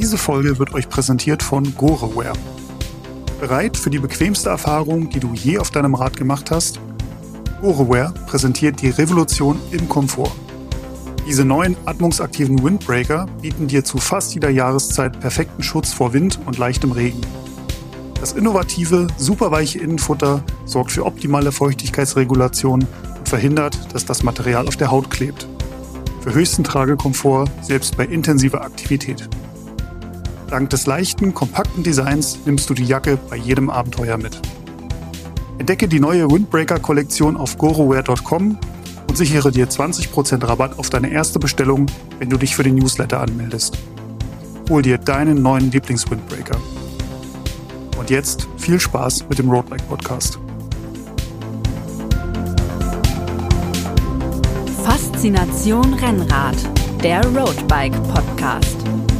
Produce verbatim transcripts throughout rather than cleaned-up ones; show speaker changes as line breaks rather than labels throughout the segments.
Diese Folge wird euch präsentiert von GoreWear. Bereit für die bequemste Erfahrung, die du je auf deinem Rad gemacht hast? GoreWear präsentiert die Revolution im Komfort. Diese neuen atmungsaktiven Windbreaker bieten dir zu fast jeder Jahreszeit perfekten Schutz vor Wind und leichtem Regen. Das innovative, superweiche Innenfutter sorgt für optimale Feuchtigkeitsregulation und verhindert, dass das Material auf der Haut klebt. Für höchsten Tragekomfort, selbst bei intensiver Aktivität. Dank des leichten, kompakten Designs nimmst du die Jacke bei jedem Abenteuer mit. Entdecke die neue Windbreaker-Kollektion auf gorewear punkt com und sichere dir zwanzig Prozent Rabatt auf deine erste Bestellung, wenn du dich für den Newsletter anmeldest. Hol dir deinen neuen Lieblings-Windbreaker. Und jetzt viel Spaß mit dem Roadbike Podcast.
Faszination Rennrad, der Roadbike Podcast.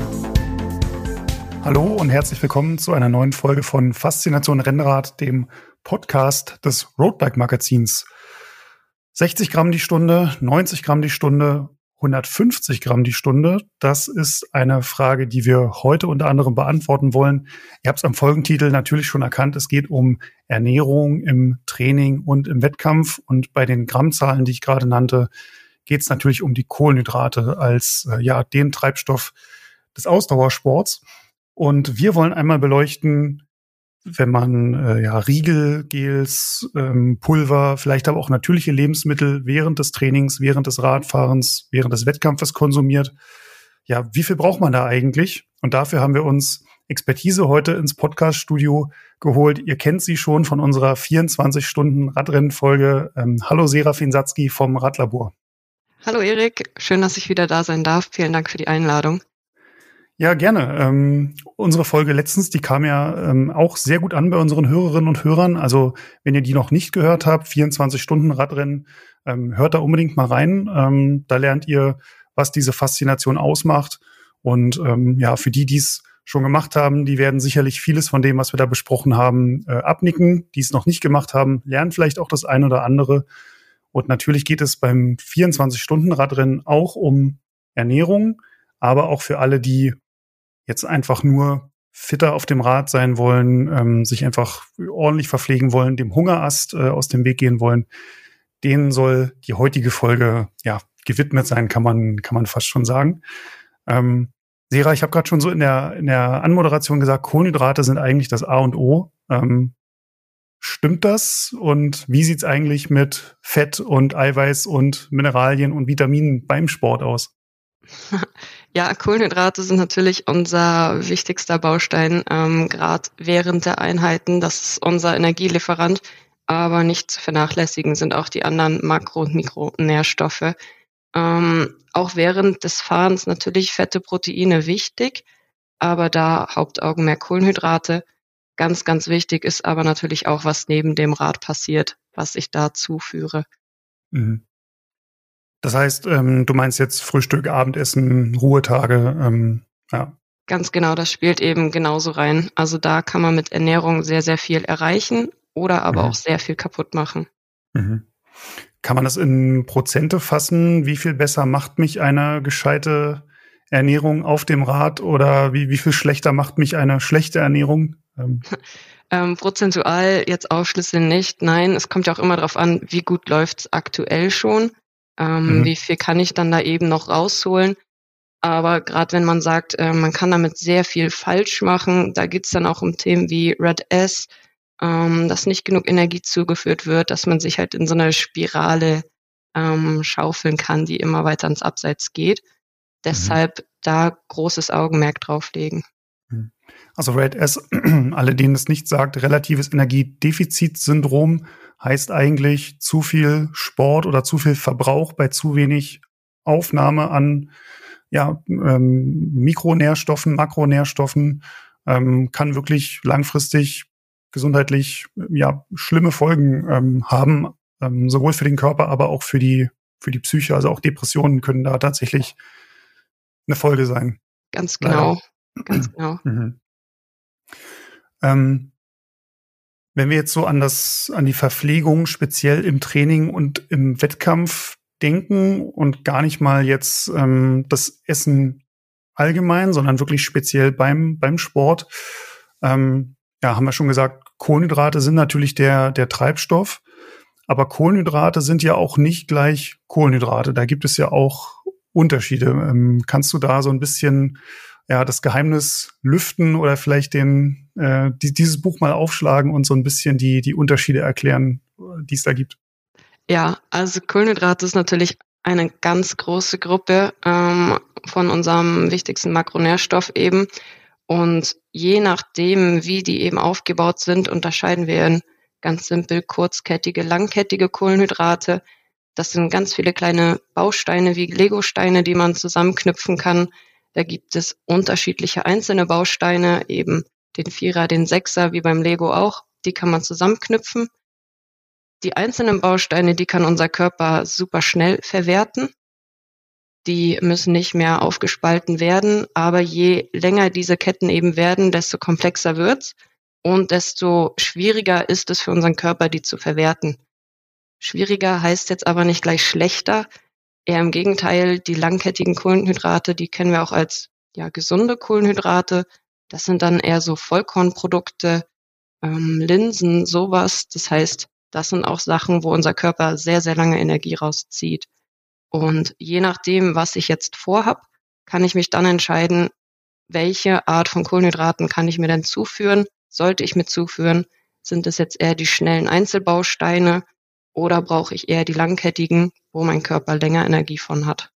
Hallo und herzlich willkommen zu einer neuen Folge von Faszination Rennrad, dem Podcast des Roadbike Magazins. sechzig Gramm die Stunde, neunzig Gramm die Stunde, hundertfünfzig Gramm die Stunde. Das ist eine Frage, die wir heute unter anderem beantworten wollen. Ihr habt es am Folgentitel natürlich schon erkannt. Es geht um Ernährung im Training und im Wettkampf. Und bei den Grammzahlen, die ich gerade nannte, geht es natürlich um die Kohlenhydrate als äh, ja den Treibstoff des Ausdauersports. Und wir wollen einmal beleuchten, wenn man äh, ja Riegel, Gels, ähm, Pulver, vielleicht aber auch natürliche Lebensmittel während des Trainings, während des Radfahrens, während des Wettkampfes konsumiert. Ja, wie viel braucht man da eigentlich? Und dafür haben wir uns Expertise heute ins Podcast-Studio geholt. Ihr kennt sie schon von unserer vierundzwanzig Stunden Radrennenfolge. Ähm, hallo Serafin Satzky vom Radlabor.
Hallo Erik, schön, dass ich wieder da sein darf. Vielen Dank für die Einladung.
Ja, gerne. Ähm, unsere Folge letztens, die kam ja ähm, auch sehr gut an bei unseren Hörerinnen und Hörern. Also wenn ihr die noch nicht gehört habt, vierundzwanzig Stunden Radrennen, ähm, hört da unbedingt mal rein. Ähm, da lernt ihr, was diese Faszination ausmacht. Und ähm, ja, für die, die es schon gemacht haben, die werden sicherlich vieles von dem, was wir da besprochen haben, äh, abnicken. Die es noch nicht gemacht haben, lernen vielleicht auch das eine oder andere. Und natürlich geht es beim vierundzwanzig Stunden Radrennen auch um Ernährung, aber auch für alle, die jetzt einfach nur fitter auf dem Rad sein wollen, ähm, sich einfach ordentlich verpflegen wollen, dem Hungerast äh, aus dem Weg gehen wollen, denen soll die heutige Folge ja gewidmet sein, kann man kann man fast schon sagen. Ähm, Sera, ich habe gerade schon so in der in der Anmoderation gesagt, Kohlenhydrate sind eigentlich das A und O. Ähm, stimmt das? Und wie sieht's eigentlich mit Fett und Eiweiß und Mineralien und Vitaminen beim Sport aus?
Ja, Kohlenhydrate sind natürlich unser wichtigster Baustein, ähm, gerade während der Einheiten. Das ist unser Energielieferant, aber nicht zu vernachlässigen sind auch die anderen Makro- und Mikronährstoffe. Ähm, auch während des Fahrens natürlich Fette, Proteine wichtig, aber da Hauptaugenmerk Kohlenhydrate. Ganz, ganz wichtig ist aber natürlich auch, was neben dem Rad passiert, was ich da zuführe.
Mhm. Das heißt, ähm, du meinst jetzt Frühstück, Abendessen, Ruhetage, ähm, ja.
Ganz genau, das spielt eben genauso rein. Also da kann man mit Ernährung sehr, sehr viel erreichen oder aber
Mhm.
auch sehr viel kaputt machen.
Mhm. Kann man das in Prozente fassen? Wie viel besser macht mich eine gescheite Ernährung auf dem Rad oder wie, wie viel schlechter macht mich eine schlechte Ernährung? Ähm.
Ähm, prozentual jetzt aufschlüsseln nicht. Nein, es kommt ja auch immer darauf an, wie gut läuft's aktuell schon. Ähm, mhm. Wie viel kann ich dann da eben noch rausholen? Aber gerade wenn man sagt, äh, man kann damit sehr viel falsch machen, da geht's dann auch um Themen wie Red S, ähm, dass nicht genug Energie zugeführt wird, dass man sich halt in so eine Spirale ähm, schaufeln kann, die immer weiter ins Abseits geht. Mhm. Deshalb da großes Augenmerk drauflegen.
Also Red S, alle denen es nicht sagt, relatives Energiedefizitsyndrom heißt eigentlich zu viel Sport oder zu viel Verbrauch bei zu wenig Aufnahme an ja, ähm, Mikronährstoffen, Makronährstoffen, ähm, kann wirklich langfristig gesundheitlich ja schlimme Folgen ähm, haben, ähm, sowohl für den Körper, aber auch für die für die Psyche. Also auch Depressionen können da tatsächlich eine Folge sein.
Ganz genau,
Leider.
ganz genau.
Mhm. Ähm, wenn wir jetzt so an das, an die Verpflegung speziell im Training und im Wettkampf denken und gar nicht mal jetzt ähm, das Essen allgemein, sondern wirklich speziell beim, beim Sport. Ähm, ja, haben wir schon gesagt, Kohlenhydrate sind natürlich der, der Treibstoff. Aber Kohlenhydrate sind ja auch nicht gleich Kohlenhydrate. Da gibt es ja auch Unterschiede. Ähm, kannst du da so ein bisschen ja das Geheimnis lüften oder vielleicht den äh, die, dieses Buch mal aufschlagen und so ein bisschen die die Unterschiede erklären, die es da gibt?
Ja, also Kohlenhydrate ist natürlich eine ganz große Gruppe ähm, von unserem wichtigsten Makronährstoff eben. Und je nachdem, wie die eben aufgebaut sind, unterscheiden wir in ganz simpel kurzkettige, langkettige Kohlenhydrate. Das sind ganz viele kleine Bausteine wie Legosteine, die man zusammenknüpfen kann. Da gibt es unterschiedliche einzelne Bausteine, eben den Vierer, den Sechser, wie beim Lego auch. Die kann man zusammenknüpfen. Die einzelnen Bausteine, die kann unser Körper super schnell verwerten. Die müssen nicht mehr aufgespalten werden, aber je länger diese Ketten eben werden, desto komplexer wird's und desto schwieriger ist es für unseren Körper, die zu verwerten. Schwieriger heißt jetzt aber nicht gleich schlechter, eher im Gegenteil, die langkettigen Kohlenhydrate, die kennen wir auch als ja gesunde Kohlenhydrate. Das sind dann eher so Vollkornprodukte, ähm, Linsen, sowas. Das heißt, das sind auch Sachen, wo unser Körper sehr, sehr lange Energie rauszieht. Und je nachdem, was ich jetzt vorhab, kann ich mich dann entscheiden, welche Art von Kohlenhydraten kann ich mir denn zuführen? Sollte ich mir zuführen? Sind es jetzt eher die schnellen Einzelbausteine oder brauche ich eher die langkettigen, wo mein Körper länger Energie von hat?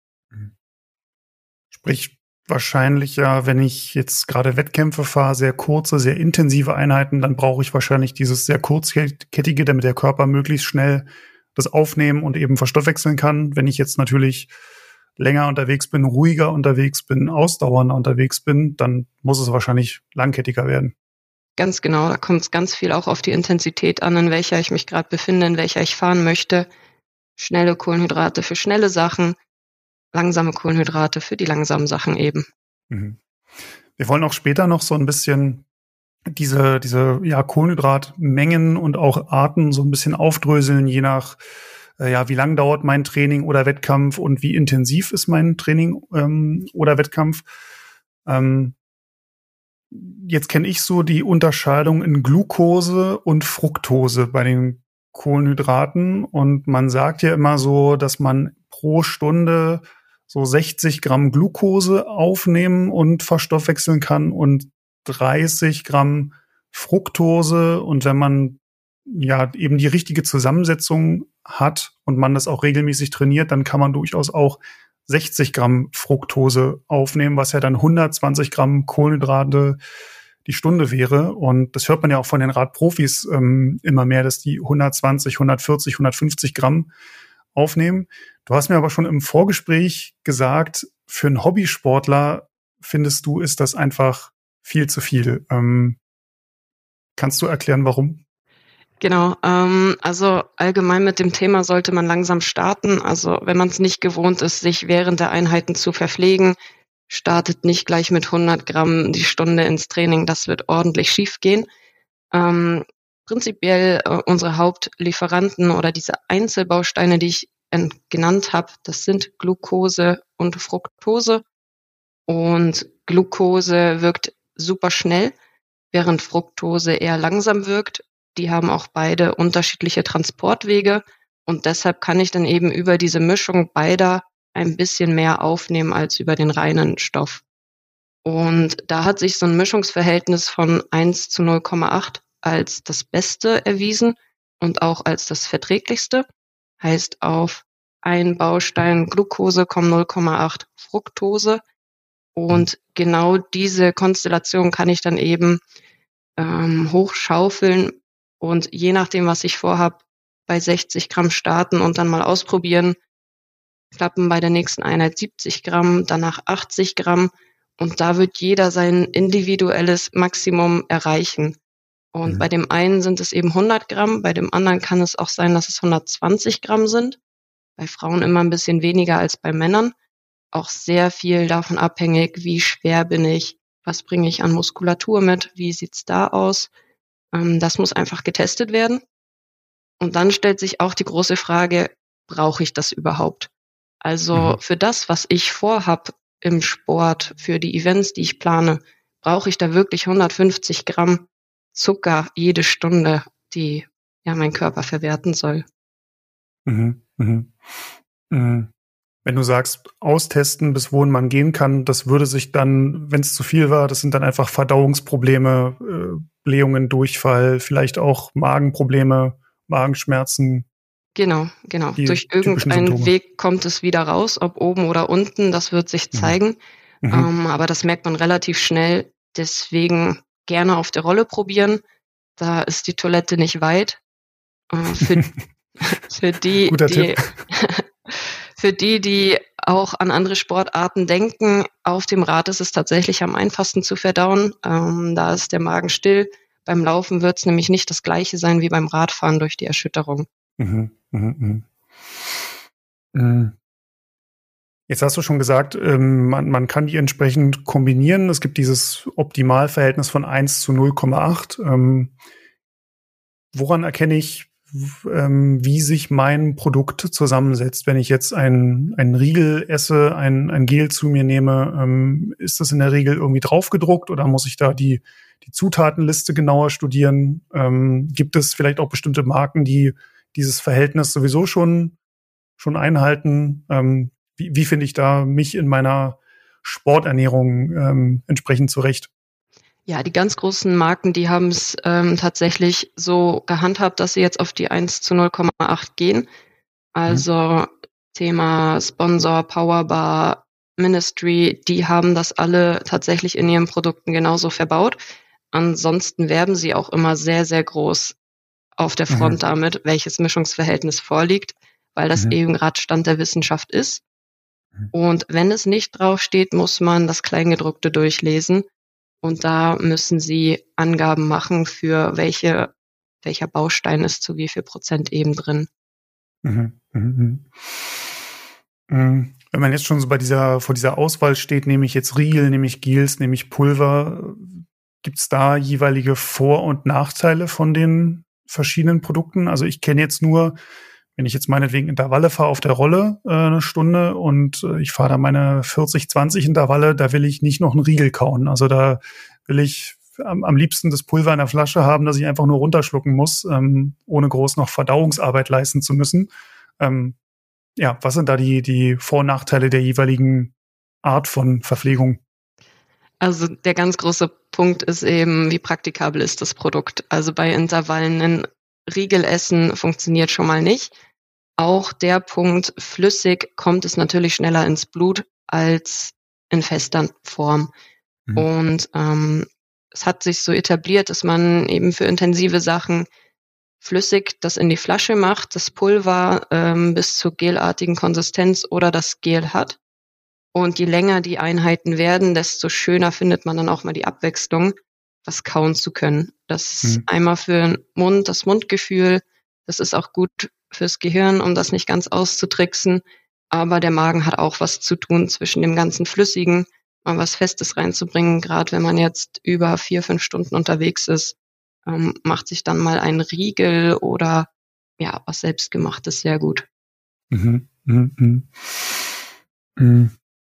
Sprich, wahrscheinlich ja, wenn ich jetzt gerade Wettkämpfe fahre, sehr kurze, sehr intensive Einheiten, dann brauche ich wahrscheinlich dieses sehr kurzkettige, damit der Körper möglichst schnell das aufnehmen und eben verstoffwechseln kann. Wenn ich jetzt natürlich länger unterwegs bin, ruhiger unterwegs bin, ausdauernder unterwegs bin, dann muss es wahrscheinlich langkettiger werden.
Ganz genau, da kommt es ganz viel auch auf die Intensität an, in welcher ich mich gerade befinde, in welcher ich fahren möchte. Schnelle Kohlenhydrate für schnelle Sachen, langsame Kohlenhydrate für die langsamen Sachen eben.
Mhm. Wir wollen auch später noch so ein bisschen diese, diese ja, Kohlenhydratmengen und auch Arten so ein bisschen aufdröseln, je nach, äh, ja, wie lang dauert mein Training oder Wettkampf und wie intensiv ist mein Training ähm, oder Wettkampf. Ähm, jetzt kenne ich so die Unterscheidung in Glucose und Fructose bei den Kohlenhydraten und man sagt ja immer so, dass man pro Stunde so sechzig Gramm Glucose aufnehmen und verstoffwechseln kann und dreißig Gramm Fructose. Und wenn man ja eben die richtige Zusammensetzung hat und man das auch regelmäßig trainiert, dann kann man durchaus auch sechzig Gramm Fructose aufnehmen, was ja dann hundertzwanzig Gramm Kohlenhydrate die Stunde wäre. Und das hört man ja auch von den Radprofis ähm, immer mehr, dass die hundertzwanzig, hundertvierzig, hundertfünfzig Gramm aufnehmen. Du hast mir aber schon im Vorgespräch gesagt, für einen Hobbysportler findest du, ist das einfach viel zu viel. Ähm, kannst du erklären, warum?
Genau, ähm, also allgemein mit dem Thema sollte man langsam starten. Also wenn man es nicht gewohnt ist, sich während der Einheiten zu verpflegen, startet nicht gleich mit hundert Gramm die Stunde ins Training. Das wird ordentlich schief gehen. Ähm, prinzipiell äh, unsere Hauptlieferanten oder diese Einzelbausteine, die ich äh, genannt habe, das sind Glucose und Fructose. Und Glucose wirkt super schnell, während Fructose eher langsam wirkt. Die haben auch beide unterschiedliche Transportwege und deshalb kann ich dann eben über diese Mischung beider ein bisschen mehr aufnehmen als über den reinen Stoff. Und da hat sich so ein Mischungsverhältnis von eins zu null Komma acht als das Beste erwiesen und auch als das Verträglichste. Heißt, auf ein Baustein Glucose kommen null Komma acht Fructose. Und genau diese Konstellation kann ich dann eben ähm, hochschaufeln und je nachdem, was ich vorhab, bei sechzig Gramm starten und dann mal ausprobieren, klappen bei der nächsten Einheit siebzig Gramm, danach achtzig Gramm und da wird jeder sein individuelles Maximum erreichen. Und mhm. bei dem einen sind es eben hundert Gramm, bei dem anderen kann es auch sein, dass es hundertzwanzig Gramm sind. Bei Frauen immer ein bisschen weniger als bei Männern. Auch sehr viel davon abhängig, wie schwer bin ich, was bringe ich an Muskulatur mit, wie sieht's da aus. Ähm, das muss einfach getestet werden. Und dann stellt sich auch die große Frage, brauche ich das überhaupt? Also mhm. für das, was ich vorhab, im Sport, für die Events, die ich plane, brauche ich da wirklich hundertfünfzig Gramm Zucker jede Stunde, die ja mein Körper verwerten soll.
Mhm, mhm. Mhm. Wenn du sagst, austesten, bis wohin man gehen kann, das würde sich dann, wenn es zu viel war, das sind dann einfach Verdauungsprobleme, äh, Blähungen, Durchfall, vielleicht auch Magenprobleme, Magenschmerzen.
Genau, genau.
Die
Durch
typischen
irgendeinen
Symptome.
Weg kommt es wieder raus, ob oben oder unten, das wird sich zeigen.
Mhm.
Ähm, aber das merkt man relativ schnell. Deswegen gerne auf der Rolle probieren. Da ist die Toilette nicht weit. Äh, für, für die,
Guter
die
Tipp.
für die, die auch an andere Sportarten denken, auf dem Rad ist es tatsächlich am einfachsten zu verdauen. Ähm, da ist der Magen still. Beim Laufen wird es nämlich nicht das Gleiche sein wie beim Radfahren durch die Erschütterung.
Mhm, mhm, mhm. Jetzt hast du schon gesagt, ähm, man, man kann die entsprechend kombinieren. Es gibt dieses Optimalverhältnis von eins zu null Komma acht. Ähm, woran erkenne ich, ähm, wie sich mein Produkt zusammensetzt? Wenn ich jetzt ein, ein Riegel esse, ein, ein Gel zu mir nehme, ähm, ist das in der Regel irgendwie draufgedruckt oder muss ich da die, die Zutatenliste genauer studieren? Ähm, gibt es vielleicht auch bestimmte Marken, die dieses Verhältnis sowieso schon, schon einhalten? Ähm, wie, wie finde ich da mich in meiner Sporternährung ähm, entsprechend zurecht?
Ja, die ganz großen Marken, die haben es ähm, tatsächlich so gehandhabt, dass sie jetzt auf die eins zu null Komma acht gehen. Also mhm. Thema Sponsor, Powerbar, Ministry, die haben das alle tatsächlich in ihren Produkten genauso verbaut. Ansonsten werben sie auch immer sehr, sehr groß auf der Front mhm. damit, welches Mischungsverhältnis vorliegt, weil das mhm. eben gerade Stand der Wissenschaft ist. Mhm. Und wenn es nicht draufsteht, muss man das Kleingedruckte durchlesen. Und da müssen Sie Angaben machen, für welche, welcher Baustein ist zu wie viel Prozent eben drin.
Mhm, mhm, mhm. Wenn man jetzt schon so bei dieser, vor dieser Auswahl steht, nehme ich jetzt Riegel, nehme ich Gels, nehme ich Pulver, gibt es da jeweilige Vor- und Nachteile von den verschiedenen Produkten? Also ich kenne jetzt nur, wenn ich jetzt meinetwegen Intervalle fahre auf der Rolle äh, eine Stunde und äh, ich fahre da meine vierzig zwanzig Intervalle, da will ich nicht noch einen Riegel kauen. Also da will ich am, am liebsten das Pulver in der Flasche haben, dass ich einfach nur runterschlucken muss, ähm, ohne groß noch Verdauungsarbeit leisten zu müssen. Ähm, ja, was sind da die, die Vor- und Nachteile der jeweiligen Art von Verpflegung?
Also der ganz große Punkt ist eben, wie praktikabel ist das Produkt. Also bei Intervallen ein Riegel essen funktioniert schon mal nicht. Auch der Punkt, flüssig kommt es natürlich schneller ins Blut als in fester Form. Mhm. Und ähm, es hat sich so etabliert, dass man eben für intensive Sachen flüssig das in die Flasche macht, das Pulver ähm, bis zur gelartigen Konsistenz oder das Gel hat. Und je länger die Einheiten werden, desto schöner findet man dann auch mal die Abwechslung, was kauen zu können. Das ist mhm. einmal für den Mund, das Mundgefühl. Das ist auch gut fürs Gehirn, um das nicht ganz auszutricksen. Aber der Magen hat auch was zu tun zwischen dem ganzen Flüssigen, mal was Festes reinzubringen. Gerade wenn man jetzt über vier, fünf Stunden unterwegs ist, ähm, macht sich dann mal ein Riegel oder ja, was Selbstgemachtes sehr gut.
Mhm. Mhm. Mhm.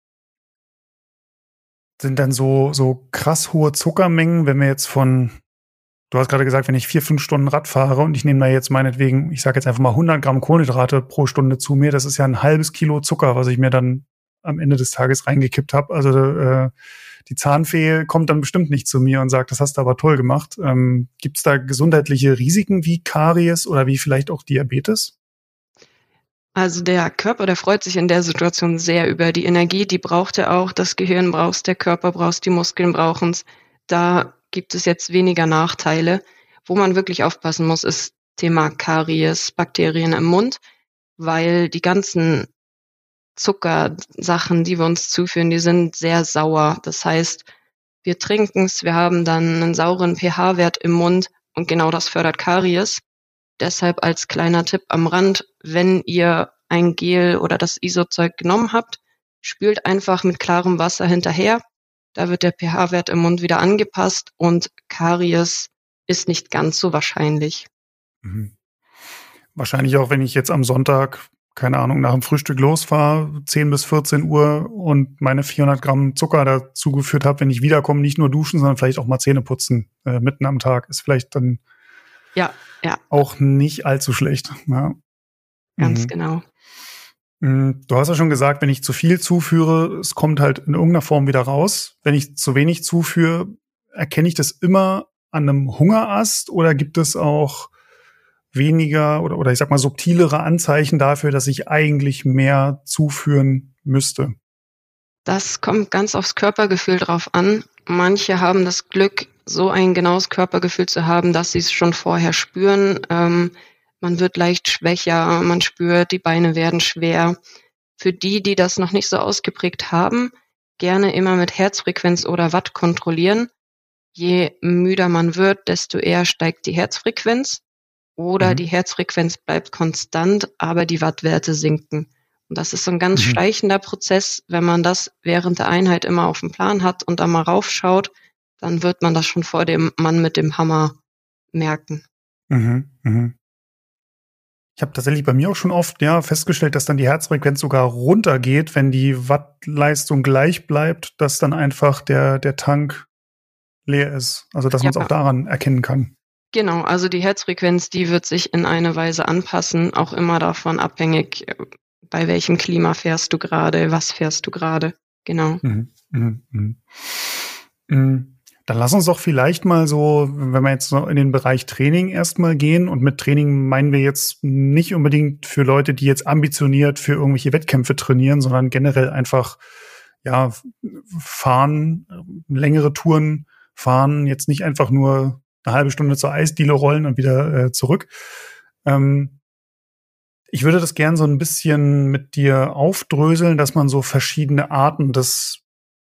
Sind dann so, so krass hohe Zuckermengen, wenn wir jetzt von, du hast gerade gesagt, wenn ich vier, fünf Stunden Rad fahre und ich nehme da jetzt meinetwegen, ich sage jetzt einfach mal hundert Gramm Kohlenhydrate pro Stunde zu mir, das ist ja ein halbes Kilo Zucker, was ich mir dann am Ende des Tages reingekippt habe. Also äh, die Zahnfee kommt dann bestimmt nicht zu mir und sagt, das hast du aber toll gemacht. Ähm, gibt es da gesundheitliche Risiken wie Karies oder wie vielleicht auch Diabetes?
Also der Körper, der freut sich in der Situation sehr über die Energie, die braucht er auch, das Gehirn braucht's, der Körper braucht's, die Muskeln brauchen's. Da gibt es jetzt weniger Nachteile. Wo man wirklich aufpassen muss, ist Thema Karies, Bakterien im Mund, weil die ganzen Zuckersachen, die wir uns zuführen, die sind sehr sauer. Das heißt, wir trinken's, wir haben dann einen sauren pH-Wert im Mund und genau das fördert Karies. Deshalb als kleiner Tipp am Rand, wenn ihr ein Gel oder das I S O-Zeug genommen habt, spült einfach mit klarem Wasser hinterher. Da wird der pH-Wert im Mund wieder angepasst und Karies ist nicht ganz so wahrscheinlich.
Mhm. Wahrscheinlich auch, wenn ich jetzt am Sonntag keine Ahnung, nach dem Frühstück losfahre, zehn bis vierzehn Uhr und meine vierhundert Gramm Zucker dazu geführt habe, wenn ich wiederkomme, nicht nur duschen, sondern vielleicht auch mal Zähne putzen, äh, mitten am Tag, ist vielleicht dann
ja, ja.
auch nicht allzu schlecht. Ja.
Ganz
mhm.
genau.
Du hast ja schon gesagt, wenn ich zu viel zuführe, es kommt halt in irgendeiner Form wieder raus. Wenn ich zu wenig zuführe, erkenne ich das immer an einem Hungerast oder gibt es auch weniger oder, oder ich sag mal subtilere Anzeichen dafür, dass ich eigentlich mehr zuführen müsste?
Das kommt ganz aufs Körpergefühl drauf an. Manche haben das Glück, so ein genaues Körpergefühl zu haben, dass sie es schon vorher spüren. Ähm, man wird leicht schwächer, man spürt, die Beine werden schwer. Für die, die das noch nicht so ausgeprägt haben, gerne immer mit Herzfrequenz oder Watt kontrollieren. Je müder man wird, desto eher steigt die Herzfrequenz. Oder mhm. die Herzfrequenz bleibt konstant, aber die Wattwerte sinken. Und das ist so ein ganz mhm. schleichender Prozess. Wenn man das während der Einheit immer auf dem Plan hat und da mal raufschaut, dann wird man das schon vor dem Mann mit dem Hammer merken.
Mhm. Mhm. Ich habe tatsächlich bei mir auch schon oft ja festgestellt, dass dann die Herzfrequenz sogar runtergeht, wenn die Wattleistung gleich bleibt, dass dann einfach der, der Tank leer ist. Also dass ja. man es auch daran erkennen kann.
Genau, also die Herzfrequenz, die wird sich in eine Weise anpassen, auch immer davon abhängig, bei welchem Klima fährst du gerade, was fährst du gerade. Genau.
Mhm, mh, mh. Mhm. Dann lass uns doch vielleicht mal so, wenn wir jetzt noch in den Bereich Training erstmal gehen, und mit Training meinen wir jetzt nicht unbedingt für Leute, die jetzt ambitioniert für irgendwelche Wettkämpfe trainieren, sondern generell einfach ja fahren, längere Touren fahren, jetzt nicht einfach nur eine halbe Stunde zur Eisdiele rollen und wieder äh, zurück. Ähm, ich würde das gern so ein bisschen mit dir aufdröseln, dass man so verschiedene Arten des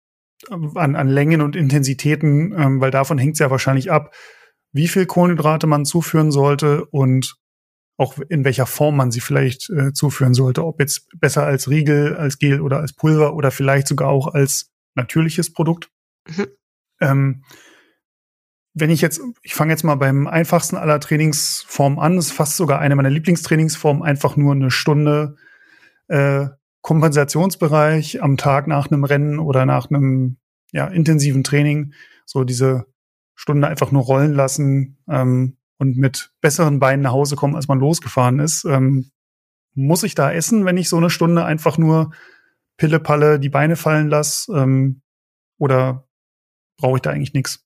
an, an Längen und Intensitäten, ähm, weil davon hängt es ja wahrscheinlich ab, wie viel Kohlenhydrate man zuführen sollte und auch in welcher Form man sie vielleicht äh, zuführen sollte. Ob jetzt besser als Riegel, als Gel oder als Pulver oder vielleicht sogar auch als natürliches Produkt. Mhm. Ähm, Wenn ich jetzt, ich fange jetzt mal beim einfachsten aller Trainingsformen an, das ist fast sogar eine meiner Lieblingstrainingsformen, einfach nur eine Stunde äh, Kompensationsbereich am Tag nach einem Rennen oder nach einem ja, intensiven Training, so diese Stunde einfach nur rollen lassen ähm, und mit besseren Beinen nach Hause kommen, als man losgefahren ist. Ähm, muss ich da essen, wenn ich so eine Stunde einfach nur Pille-Palle die Beine fallen lasse? Ähm, oder brauche ich da eigentlich nichts?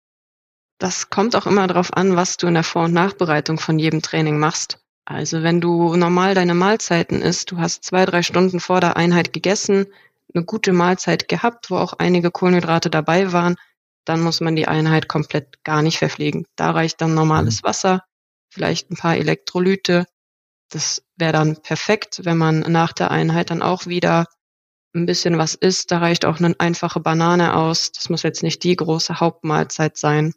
Das kommt auch immer darauf an, was du in der Vor- und Nachbereitung von jedem Training machst. Also wenn du normal deine Mahlzeiten isst, du hast zwei, drei Stunden vor der Einheit gegessen, eine gute Mahlzeit gehabt, wo auch einige Kohlenhydrate dabei waren, dann muss man die Einheit komplett gar nicht verpflegen. Da reicht dann normales Wasser, vielleicht ein paar Elektrolyte. Das wäre dann perfekt, wenn man nach der Einheit dann auch wieder ein bisschen was isst. Da reicht auch eine einfache Banane aus. Das muss jetzt nicht die große Hauptmahlzeit sein.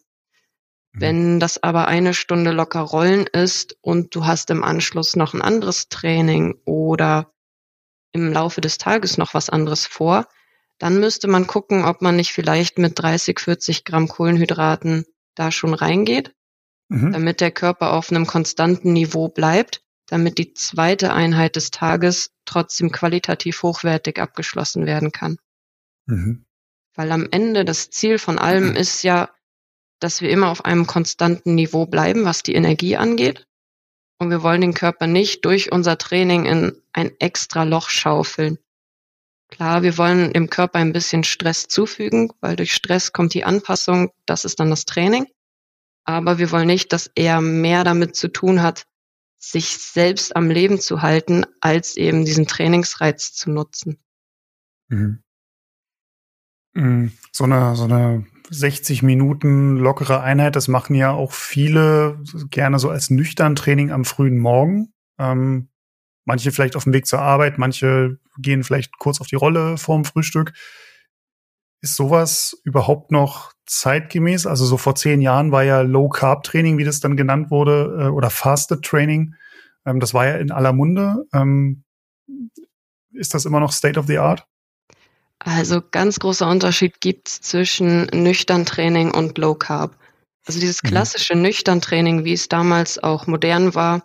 Wenn das aber eine Stunde locker rollen ist und du hast im Anschluss noch ein anderes Training oder im Laufe des Tages noch was anderes vor, dann müsste man gucken, ob man nicht vielleicht mit dreißig, vierzig Gramm Kohlenhydraten da schon reingeht, mhm. damit der Körper auf einem konstanten Niveau bleibt, damit die zweite Einheit des Tages trotzdem qualitativ hochwertig abgeschlossen werden kann. Mhm. Weil am Ende das Ziel von allem mhm. ist ja, dass wir immer auf einem konstanten Niveau bleiben, was die Energie angeht. Und wir wollen den Körper nicht durch unser Training in ein extra Loch schaufeln. Klar, wir wollen dem Körper ein bisschen Stress zufügen, weil durch Stress kommt die Anpassung, das ist dann das Training. Aber wir wollen nicht, dass er mehr damit zu tun hat, sich selbst am Leben zu halten, als eben diesen Trainingsreiz zu nutzen.
Mhm. So eine, so eine sechzig Minuten lockere Einheit, das machen ja auch viele gerne so als nüchtern Training am frühen Morgen. Ähm, manche vielleicht auf dem Weg zur Arbeit, manche gehen vielleicht kurz auf die Rolle vorm Frühstück. Ist sowas überhaupt noch zeitgemäß? Also so vor zehn Jahren war ja Low-Carb-Training, wie das dann genannt wurde, äh, oder Fasted-Training. Ähm, das war ja in aller Munde. Ähm, ist das immer noch State of the Art?
Also ganz großer Unterschied gibt's zwischen Nüchtern-Training und Low Carb. Also dieses klassische mhm. Nüchtern-Training, wie es damals auch modern war,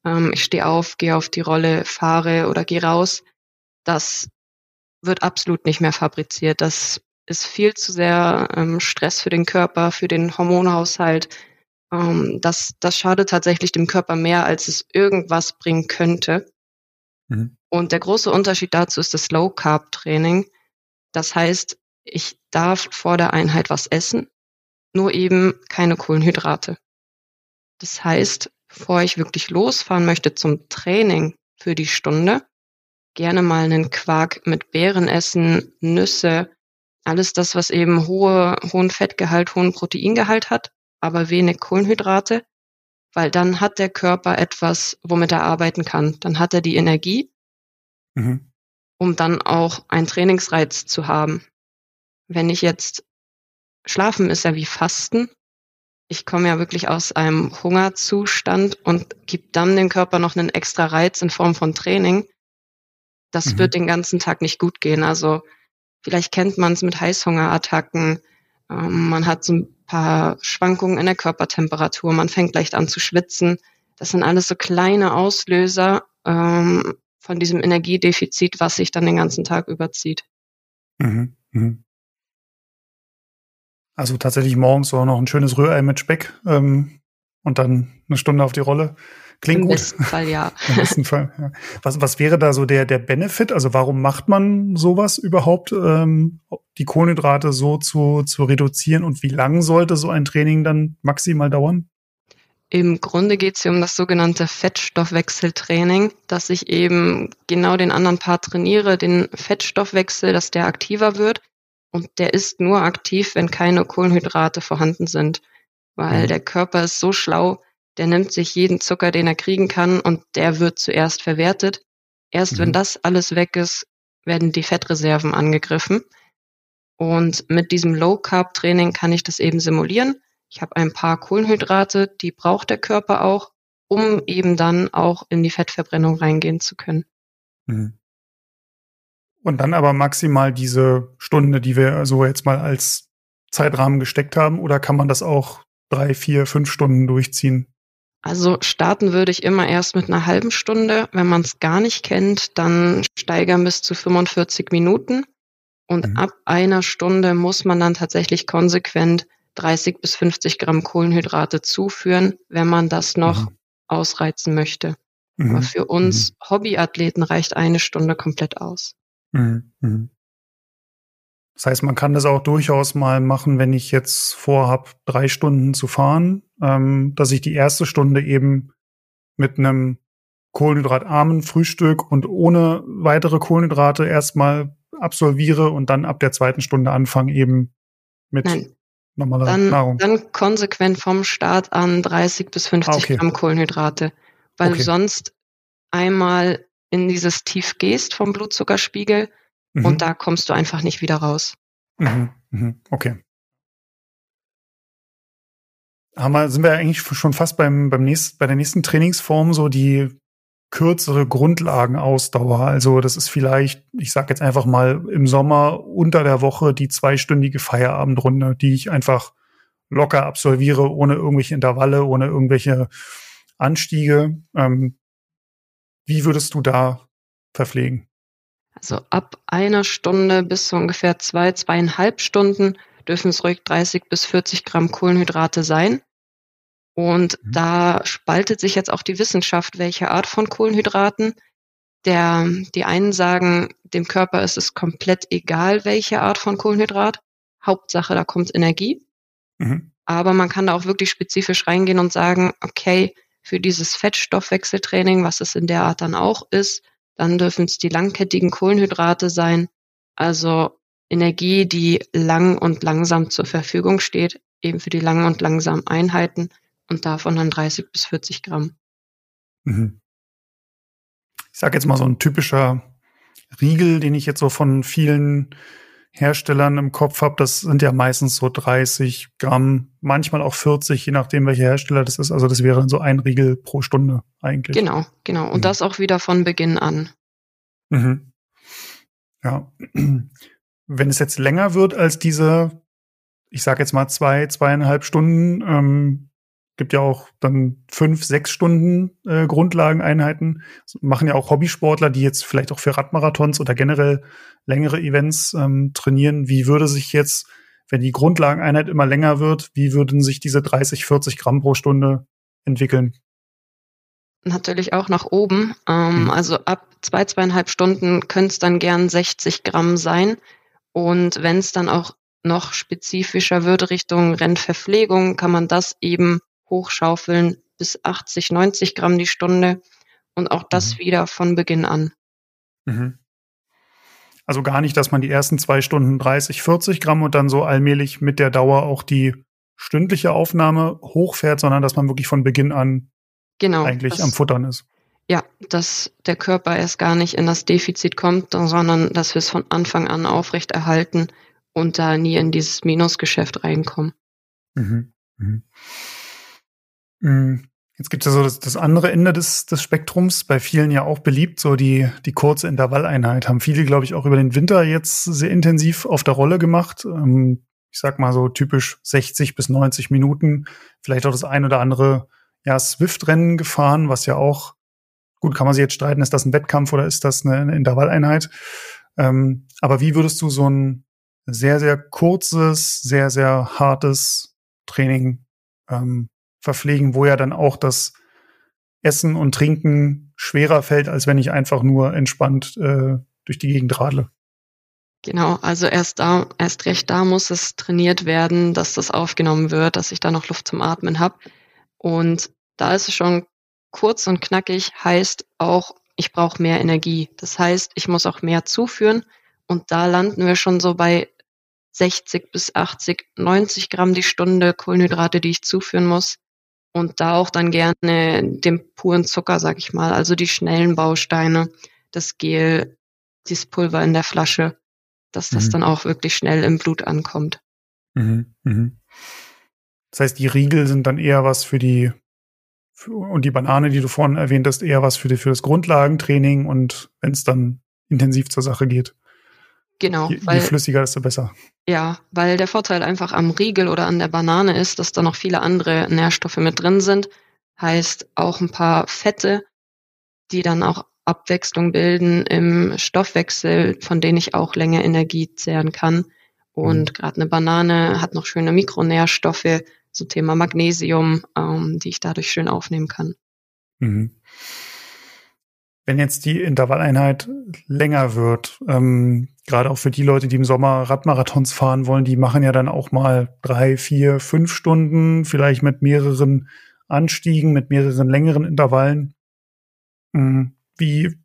ähm, ich stehe auf, gehe auf die Rolle, fahre oder gehe raus, das wird absolut nicht mehr fabriziert. Das ist viel zu sehr ähm, Stress für den Körper, für den Hormonhaushalt. Ähm, das, das schadet tatsächlich dem Körper mehr, als es irgendwas bringen könnte.
Mhm.
Und der große Unterschied dazu ist das Low-Carb-Training. Das heißt, ich darf vor der Einheit was essen, nur eben keine Kohlenhydrate. Das heißt, bevor ich wirklich losfahren möchte zum Training für die Stunde, gerne mal einen Quark mit Beeren essen, Nüsse, alles das, was eben hohe, hohen Fettgehalt, hohen Proteingehalt hat, aber wenig Kohlenhydrate, weil dann hat der Körper etwas, womit er arbeiten kann. Dann hat er die Energie,
Mhm.
um dann auch einen Trainingsreiz zu haben. Wenn ich jetzt schlafen ist ja wie Fasten. Ich komme ja wirklich aus einem Hungerzustand und gebe dann dem Körper noch einen extra Reiz in Form von Training. Das
Mhm.
wird den ganzen Tag nicht gut gehen. Also vielleicht kennt man es mit Heißhungerattacken. Ähm, man hat so ein paar Schwankungen in der Körpertemperatur. Man fängt leicht an zu schwitzen. Das sind alles so kleine Auslöser ähm, von diesem Energiedefizit, was sich dann den ganzen Tag überzieht.
Mhm. Mhm. Also tatsächlich morgens auch noch ein schönes Rührei mit Speck ähm, und dann eine Stunde auf die Rolle. Klingt
Im
gut.
besten Fall ja.
Im besten Fall, ja. Was, was wäre da so der, der Benefit? Also warum macht man sowas überhaupt, ähm, die Kohlenhydrate so zu, zu reduzieren und wie lang sollte so ein Training dann maximal dauern?
Im Grunde geht es hier um das sogenannte Fettstoffwechseltraining, dass ich eben genau den anderen Part trainiere, den Fettstoffwechsel, dass der aktiver wird. Und der ist nur aktiv, wenn keine Kohlenhydrate vorhanden sind. Weil
Mhm.
der Körper ist so schlau, der nimmt sich jeden Zucker, den er kriegen kann, und der wird zuerst verwertet. Erst
Mhm.
wenn das alles weg ist, werden die Fettreserven angegriffen. Und mit diesem Low-Carb-Training kann ich das eben simulieren. Ich habe ein paar Kohlenhydrate, die braucht der Körper auch, um eben dann auch in die Fettverbrennung reingehen zu können.
Mhm. Und dann aber maximal diese Stunde, die wir so jetzt mal als Zeitrahmen gesteckt haben, oder kann man das auch drei, vier, fünf Stunden durchziehen?
Also starten würde ich immer erst mit einer halben Stunde. Wenn man es gar nicht kennt, dann steigern bis zu fünfundvierzig Minuten. Und
Mhm.
ab einer Stunde muss man dann tatsächlich konsequent dreißig bis fünfzig Gramm Kohlenhydrate zuführen, wenn man das noch
Mhm.
ausreizen möchte.
Mhm.
Aber für uns Hobbyathleten reicht eine Stunde komplett aus.
Mhm. Mhm. Das heißt, man kann das auch durchaus mal machen, wenn ich jetzt vorhab, drei Stunden zu fahren, ähm, dass ich die erste Stunde eben mit einem kohlenhydratarmen Frühstück und ohne weitere Kohlenhydrate erstmal absolviere und dann ab der zweiten Stunde anfange eben mit
Nein,
normaler
dann,
Nahrung.
dann konsequent vom Start an dreißig bis
Ah,
fünfzig
okay.
Gramm Kohlenhydrate, weil du
Okay.
sonst einmal in dieses Tief gehst vom Blutzuckerspiegel und
Mhm.
da kommst du einfach nicht wieder raus.
Mhm. Mhm. Okay. Haben wir, sind wir eigentlich schon fast beim, beim nächsten, bei der nächsten Trainingsform, so die kürzere Grundlagenausdauer. Also das ist vielleicht, ich sage jetzt einfach mal im Sommer unter der Woche die zweistündige Feierabendrunde, die ich einfach locker absolviere, ohne irgendwelche Intervalle, ohne irgendwelche Anstiege. Ähm, wie würdest du da verpflegen?
Also ab einer Stunde bis so ungefähr zwei, zweieinhalb Stunden dürfen es ruhig dreißig bis vierzig Gramm Kohlenhydrate sein. Und
Mhm.
da spaltet sich jetzt auch die Wissenschaft, welche Art von Kohlenhydraten. Der, die einen sagen, dem Körper ist es komplett egal, welche Art von Kohlenhydrat. Hauptsache, da kommt Energie.
Mhm.
Aber man kann da auch wirklich spezifisch reingehen und sagen, okay, für dieses Fettstoffwechseltraining, was es in der Art dann auch ist, dann dürfen es die langkettigen Kohlenhydrate sein. Also Energie, die lang und langsam zur Verfügung steht, eben für die langen und langsamen Einheiten und davon dann dreißig bis vierzig Gramm.
Mhm. Ich sage jetzt mal so ein typischer Riegel, den ich jetzt so von vielen Herstellern im Kopf habe, das sind ja meistens so dreißig Gramm, manchmal auch vierzig, je nachdem, welcher Hersteller das ist. Also das wäre dann so ein Riegel pro Stunde eigentlich.
Genau, genau. Und
Mhm.
das auch wieder von Beginn an.
Mhm. Ja. Wenn es jetzt länger wird als diese, ich sage jetzt mal zwei, zweieinhalb Stunden, ähm, Gibt ja auch dann fünf, sechs Stunden äh, Grundlageneinheiten. Das machen ja auch Hobbysportler, die jetzt vielleicht auch für Radmarathons oder generell längere Events ähm, trainieren. Wie würde sich jetzt, wenn die Grundlageneinheit immer länger wird, wie würden sich diese dreißig, vierzig Gramm pro Stunde entwickeln?
Natürlich auch nach oben. Ähm,
Mhm.
Also ab zwei, zweieinhalb Stunden können es dann gern sechzig Gramm sein. Und wenn es dann auch noch spezifischer wird Richtung Rennverpflegung, kann man das eben hochschaufeln bis achtzig, neunzig Gramm die Stunde und auch das
Mhm.
wieder von Beginn an.
Mhm. Also gar nicht, dass man die ersten zwei Stunden dreißig, vierzig Gramm und dann so allmählich mit der Dauer auch die stündliche Aufnahme hochfährt, sondern dass man wirklich von Beginn an
Genau,
eigentlich am
das,
Futtern ist.
ja, dass der Körper erst gar nicht in das Defizit kommt, sondern dass wir es von Anfang an aufrechterhalten und da nie in dieses Minusgeschäft reinkommen.
Mhm. Mhm. Mhm. Jetzt gibt es ja so das, das andere Ende des, des Spektrums, bei vielen ja auch beliebt, so die, die kurze Intervalleinheit. Haben viele, glaube ich, auch über den Winter jetzt sehr intensiv auf der Rolle gemacht. Ähm, ich sag mal so typisch sechzig bis neunzig Minuten, vielleicht auch das ein oder andere ja, Swift-Rennen gefahren, was ja auch, gut, kann man sich jetzt streiten, ist das ein Wettkampf oder ist das eine, eine Intervalleinheit? Ähm, aber wie würdest du so ein sehr, sehr kurzes, sehr, sehr hartes Training ähm, verpflegen, wo ja dann auch das Essen und Trinken schwerer fällt, als wenn ich einfach nur entspannt äh, durch die Gegend radle?
Genau, also erst da, erst recht da muss es trainiert werden, dass das aufgenommen wird, dass ich da noch Luft zum Atmen habe. Und da ist es schon kurz und knackig, heißt auch, ich brauche mehr Energie. Das heißt, ich muss auch mehr zuführen. Und da landen wir schon so bei sechzig bis achtzig, neunzig Gramm die Stunde Kohlenhydrate, die ich zuführen muss. Und da auch dann gerne den puren Zucker, sag ich mal, also die schnellen Bausteine, das Gel, dieses Pulver in der Flasche, dass das
Mhm.
dann auch wirklich schnell im Blut ankommt.
Mhm. Mhm. Das heißt, die Riegel sind dann eher was für die für, und die Banane, die du vorhin erwähnt hast, eher was für, die, für das Grundlagentraining und wenn es dann intensiv zur Sache geht.
Genau,
Je, je
weil
flüssiger, desto besser.
ja, weil der Vorteil einfach am Riegel oder an der Banane ist, dass da noch viele andere Nährstoffe mit drin sind. Heißt auch ein paar Fette, die dann auch Abwechslung bilden im Stoffwechsel, von denen ich auch länger Energie zehren kann. Und
Mhm.
gerade eine Banane hat noch schöne Mikronährstoffe, so Thema Magnesium, ähm, die ich dadurch schön aufnehmen kann.
Mhm. Wenn jetzt die Intervalleinheit länger wird, ähm, gerade auch für die Leute, die im Sommer Radmarathons fahren wollen, die machen ja dann auch mal drei, vier, fünf Stunden, vielleicht mit mehreren Anstiegen, mit mehreren längeren Intervallen. Mhm. Wie,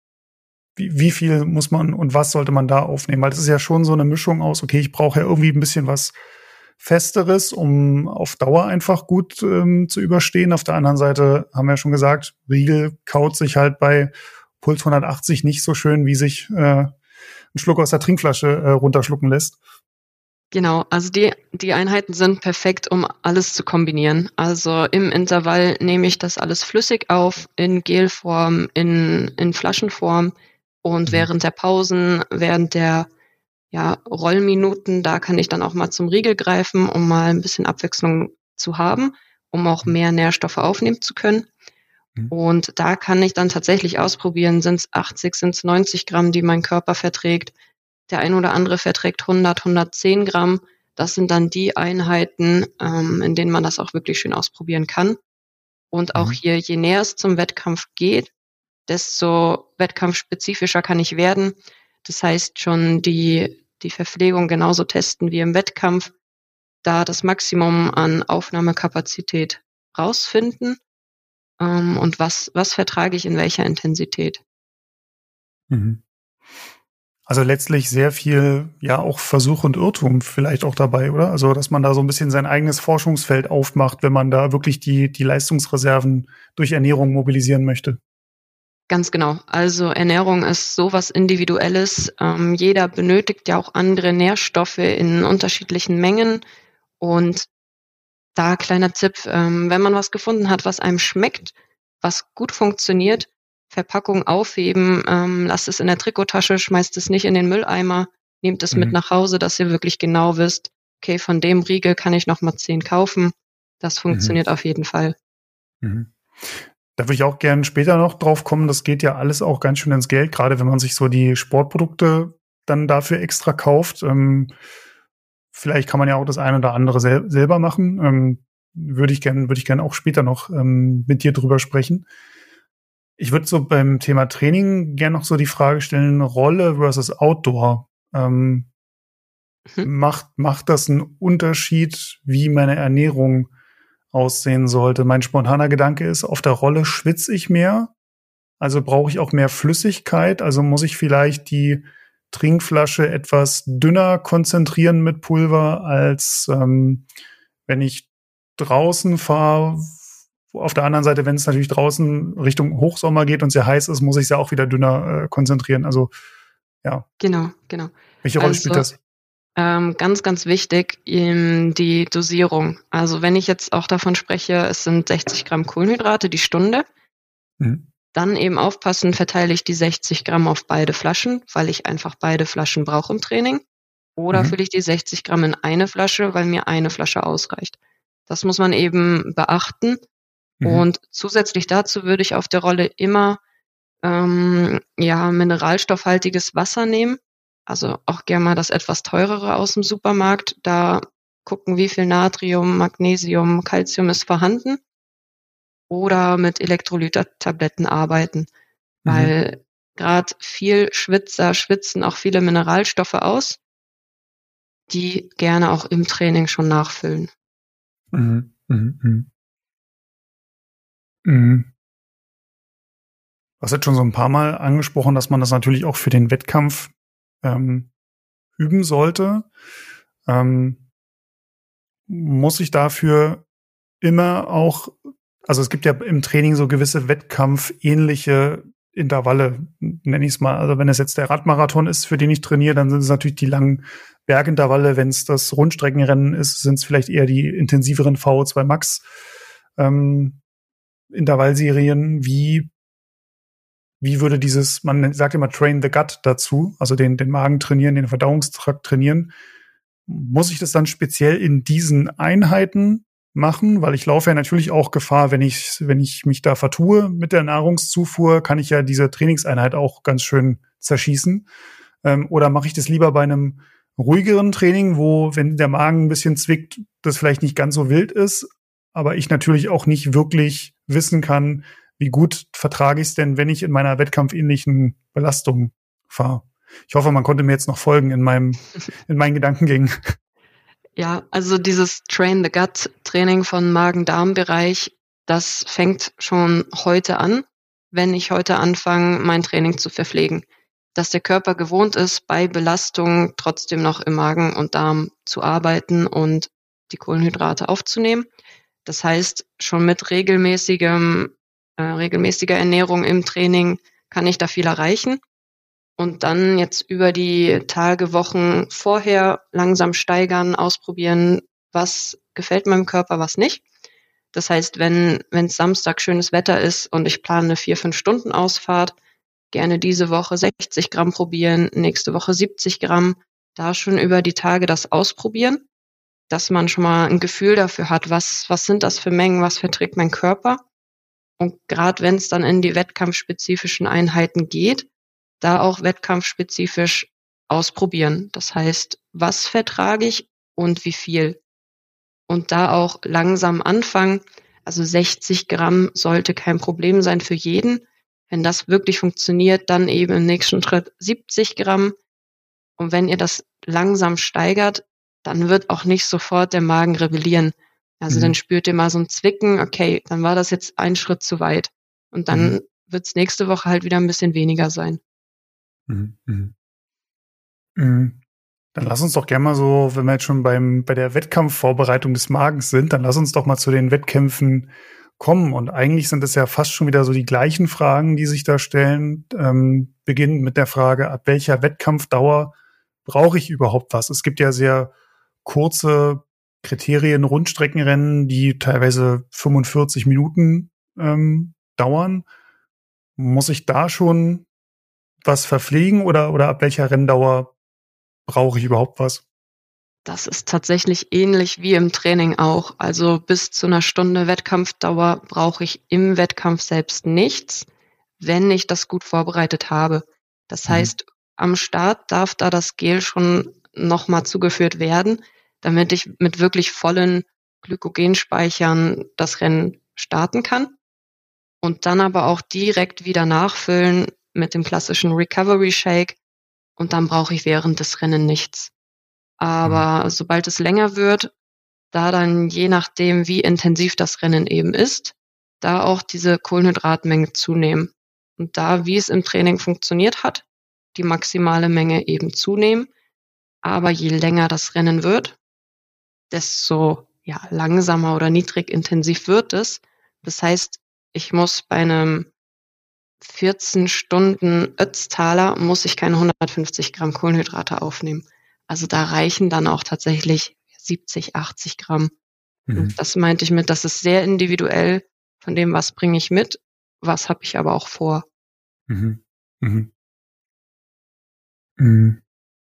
wie, wie viel muss man und was sollte man da aufnehmen? Weil das ist ja schon so eine Mischung aus, okay, ich brauche ja irgendwie ein bisschen was Festeres, um auf Dauer einfach gut ähm, zu überstehen. Auf der anderen Seite haben wir ja schon gesagt, Riegel kaut sich halt bei Puls hundertachtzig nicht so schön, wie sich äh, ein Schluck aus der Trinkflasche äh, runterschlucken lässt.
Genau, also die, die Einheiten sind perfekt, um alles zu kombinieren. Also im Intervall nehme ich das alles flüssig auf, in Gelform, in, in Flaschenform. Und
Mhm.
während der Pausen, während der ja, Rollminuten, da kann ich dann auch mal zum Riegel greifen, um mal ein bisschen Abwechslung zu haben, um auch mehr Nährstoffe aufnehmen zu können.
Mhm.
Und da kann ich dann tatsächlich ausprobieren, sind es achtzig, sind es neunzig Gramm, die mein Körper verträgt. Der ein oder andere verträgt hundert, hundertzehn Gramm. Das sind dann die Einheiten, ähm, in denen man das auch wirklich schön ausprobieren kann. Und auch
Mhm.
hier, je näher es zum Wettkampf geht, desto wettkampfspezifischer kann ich werden. Das heißt schon die, die Verpflegung genauso testen wie im Wettkampf, da das Maximum an Aufnahmekapazität rausfinden, ähm, und was, was vertrage ich in welcher Intensität.
Mhm. Also letztlich sehr viel, ja, auch Versuch und Irrtum vielleicht auch dabei, oder? Also, dass man da so ein bisschen sein eigenes Forschungsfeld aufmacht, wenn man da wirklich die, die Leistungsreserven durch Ernährung mobilisieren möchte.
Ganz genau. Also Ernährung ist sowas Individuelles. Ähm, jeder benötigt ja auch andere Nährstoffe in unterschiedlichen Mengen. Und da kleiner Tipp, ähm, wenn man was gefunden hat, was einem schmeckt, was gut funktioniert, Verpackung aufheben, ähm, lasst es in der Trikottasche, schmeißt es nicht in den Mülleimer, nehmt es mit
Mhm.
nach Hause, dass ihr wirklich genau wisst, okay, von dem Riegel kann ich noch mal zehn kaufen Das funktioniert mhm. auf jeden Fall.
Mhm. Da würde ich auch gerne später noch drauf kommen. Das geht ja alles auch ganz schön ins Geld, gerade wenn man sich so die Sportprodukte dann dafür extra kauft. Ähm, vielleicht kann man ja auch das eine oder andere sel- selber machen. Ähm, würde ich gerne, würde ich gerne auch später noch ähm, mit dir drüber sprechen. Ich würde so beim Thema Training gerne noch so die Frage stellen, Rolle versus Outdoor. Ähm, hm. macht, macht das einen Unterschied, wie meine Ernährung aussehen sollte? Mein spontaner Gedanke ist, auf der Rolle schwitze ich mehr, also brauche ich auch mehr Flüssigkeit, also muss ich vielleicht die Trinkflasche etwas dünner konzentrieren mit Pulver, als ähm, wenn ich draußen fahre. Auf der anderen Seite, wenn es natürlich draußen Richtung Hochsommer geht und sehr heiß ist, muss ich es ja auch wieder dünner äh, konzentrieren. Also ja.
Genau, genau.
Welche Rolle
also,
spielt das?
Ähm, ganz, ganz wichtig, ähm, die Dosierung. Also wenn ich jetzt auch davon spreche, es sind sechzig Gramm Kohlenhydrate die Stunde, mhm. dann eben aufpassen, verteile ich die sechzig Gramm auf beide Flaschen, weil ich einfach beide Flaschen brauche im Training. Oder mhm. fülle ich die sechzig Gramm in eine Flasche, weil mir eine Flasche ausreicht. Das muss man eben beachten. Mhm. Und zusätzlich dazu würde ich auf der Rolle immer ähm, ja mineralstoffhaltiges Wasser nehmen. Also auch gerne mal das etwas teurere aus dem Supermarkt. Da gucken, wie viel Natrium, Magnesium, Calcium ist vorhanden. Oder mit Elektrolyttabletten arbeiten. Mhm. Weil gerade viel Schwitzer schwitzen auch viele Mineralstoffe aus, die gerne auch im Training schon nachfüllen.
Mhm. Mhm. Mhm. Mhm. Du hast jetzt schon so ein paar Mal angesprochen, dass man das natürlich auch für den Wettkampf ähm, üben sollte. Ähm, muss ich dafür immer auch, also es gibt ja im Training so gewisse wettkampfähnliche Intervalle, nenne ich es mal. Also wenn es jetzt der Radmarathon ist, für den ich trainiere, dann sind es natürlich die langen Bergintervalle. Wenn es das Rundstreckenrennen ist, sind es vielleicht eher die intensiveren V O zwei Max ähm, Intervallserien. Wie Wie würde dieses, man sagt immer train the gut dazu, also den, den Magen trainieren, den Verdauungstrakt trainieren. Muss ich das dann speziell in diesen Einheiten machen? Weil ich laufe ja natürlich auch Gefahr, wenn ich, wenn ich mich da vertue mit der Nahrungszufuhr, kann ich ja diese Trainingseinheit auch ganz schön zerschießen. Ähm, oder mache ich das lieber bei einem ruhigeren Training, wo, wenn der Magen ein bisschen zwickt, das vielleicht nicht ganz so wild ist, aber ich natürlich auch nicht wirklich wissen kann, wie gut vertrage ich es denn, wenn ich in meiner wettkampfähnlichen Belastung fahre? Ich hoffe, man konnte mir jetzt noch folgen in meinem, in meinen Gedankengängen.
Ja, also dieses Train the Gut Training von Magen-Darm-Bereich, das fängt schon heute an, wenn ich heute anfange, mein Training zu verpflegen. Dass der Körper gewohnt ist, bei Belastung trotzdem noch im Magen und Darm zu arbeiten und die Kohlenhydrate aufzunehmen. Das heißt, schon mit regelmäßigem Äh, regelmäßiger Ernährung im Training kann ich da viel erreichen. Und dann jetzt über die Tage, Wochen vorher langsam steigern, ausprobieren, was gefällt meinem Körper, was nicht. Das heißt, wenn wenn es Samstag schönes Wetter ist und ich plane eine vier, fünf Stunden Ausfahrt, gerne diese Woche sechzig Gramm probieren, nächste Woche siebzig Gramm, da schon über die Tage das ausprobieren, dass man schon mal ein Gefühl dafür hat, was was sind das für Mengen, was verträgt mein Körper. Und gerade wenn es dann in die wettkampfspezifischen Einheiten geht, da auch wettkampfspezifisch ausprobieren. Das heißt, was vertrage ich und wie viel? Und da auch langsam anfangen. Also sechzig Gramm sollte kein Problem sein für jeden. Wenn das wirklich funktioniert, dann eben im nächsten Schritt siebzig Gramm. Und wenn ihr das langsam steigert, dann wird auch nicht sofort der Magen rebellieren. Also mhm. dann spürt ihr mal so ein Zwicken, okay, dann war das jetzt ein Schritt zu weit. Und dann mhm. wird's nächste Woche halt wieder ein bisschen weniger sein.
Mhm. Mhm. Dann lass uns doch gerne mal so, wenn wir jetzt schon beim bei der Wettkampfvorbereitung des Magens sind, dann lass uns doch mal zu den Wettkämpfen kommen. Und eigentlich sind es ja fast schon wieder so die gleichen Fragen, die sich da stellen. Ähm, beginnend mit der Frage, ab welcher Wettkampfdauer brauche ich überhaupt was? Es gibt ja sehr kurze Kriterien, Rundstreckenrennen, die teilweise fünfundvierzig Minuten ähm, dauern. Muss ich da schon was verpflegen oder, oder ab welcher Renndauer brauche ich überhaupt was?
Das ist tatsächlich ähnlich wie im Training auch. Also bis zu einer Stunde Wettkampfdauer brauche ich im Wettkampf selbst nichts, wenn ich das gut vorbereitet habe. Das
Mhm.
heißt, am Start darf da das Gel schon nochmal zugeführt werden, damit ich mit wirklich vollen Glykogenspeichern das Rennen starten kann und dann aber auch direkt wieder nachfüllen mit dem klassischen Recovery Shake und dann brauche ich während des Rennens nichts. Aber mhm. sobald es länger wird, da dann je nachdem, wie intensiv das Rennen eben ist, da auch diese Kohlenhydratmenge zunehmen. Und da, wie es im Training funktioniert hat, die maximale Menge eben zunehmen. Aber je länger das Rennen wird, desto ja, langsamer oder niedrig intensiv wird es. Das heißt, ich muss bei einem vierzehn Stunden Ötztaler muss ich keine hundertfünfzig Gramm Kohlenhydrate aufnehmen. Also da reichen dann auch tatsächlich siebzig, achtzig Gramm. Mhm. Das meinte ich mit, das ist sehr individuell von dem, was bringe ich mit, was habe ich aber auch vor.
Mhm. Mhm. Mhm.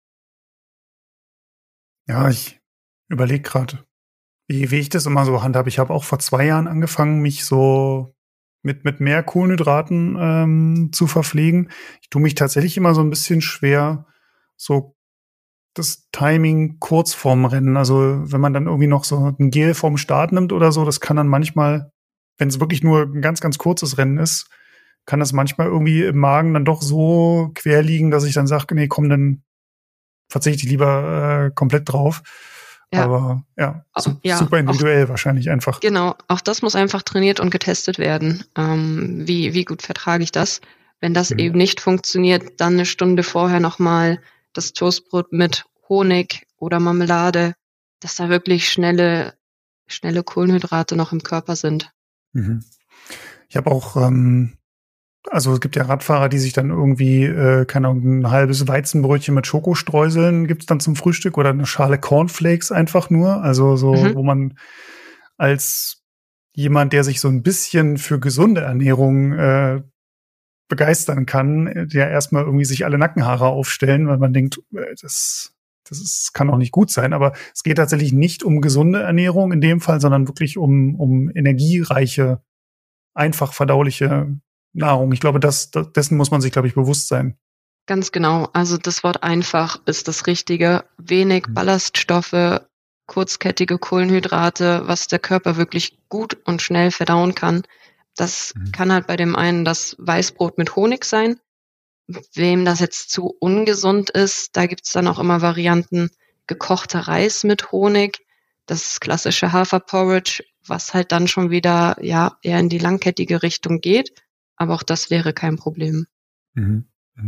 Ja, ich überlege gerade, wie, wie ich das immer so handhabe. Ich habe auch vor zwei Jahren angefangen, mich so mit, mit mehr Kohlenhydraten ähm, zu verpflegen. Ich tue mich tatsächlich immer so ein bisschen schwer, so das Timing kurz vorm Rennen. Also wenn man dann irgendwie noch so ein Gel vorm Start nimmt oder so, das kann dann manchmal, wenn es wirklich nur ein ganz, ganz kurzes Rennen ist, kann das manchmal irgendwie im Magen dann doch so quer liegen, dass ich dann sage, nee, komm, dann verzichte ich lieber äh, komplett drauf. Ja. Aber ja, su- ja, super individuell auch, wahrscheinlich einfach.
Genau, auch das muss einfach trainiert und getestet werden. Ähm, wie, wie gut vertrage ich das? Wenn das mhm. eben nicht funktioniert, dann eine Stunde vorher nochmal das Toastbrot mit Honig oder Marmelade, dass da wirklich schnelle, schnelle Kohlenhydrate noch im Körper sind.
Mhm. Ich habe auch, ähm, also es gibt ja Radfahrer, die sich dann irgendwie, äh, keine Ahnung, ein halbes Weizenbrötchen mit Schokostreuseln gibt's dann zum Frühstück oder eine Schale Cornflakes einfach nur. Also so, mhm. wo man als jemand, der sich so ein bisschen für gesunde Ernährung äh, begeistern kann, der erstmal irgendwie sich alle Nackenhaare aufstellen, weil man denkt, das, das ist, kann auch nicht gut sein. Aber es geht tatsächlich nicht um gesunde Ernährung in dem Fall, sondern wirklich um, um energiereiche, einfach verdauliche Nahrung. Ich glaube, das, das, dessen muss man sich, glaube ich, bewusst sein.
Ganz genau. Also das Wort einfach ist das Richtige. Wenig mhm. Ballaststoffe, kurzkettige Kohlenhydrate, was der Körper wirklich gut und schnell verdauen kann. Das mhm. kann halt bei dem einen das Weißbrot mit Honig sein. Wem das jetzt zu ungesund ist, da gibt's dann auch immer Varianten. Gekochter Reis mit Honig, das klassische Haferporridge, was halt dann schon wieder ja eher in die langkettige Richtung geht. Aber auch das wäre kein Problem.
Mhm.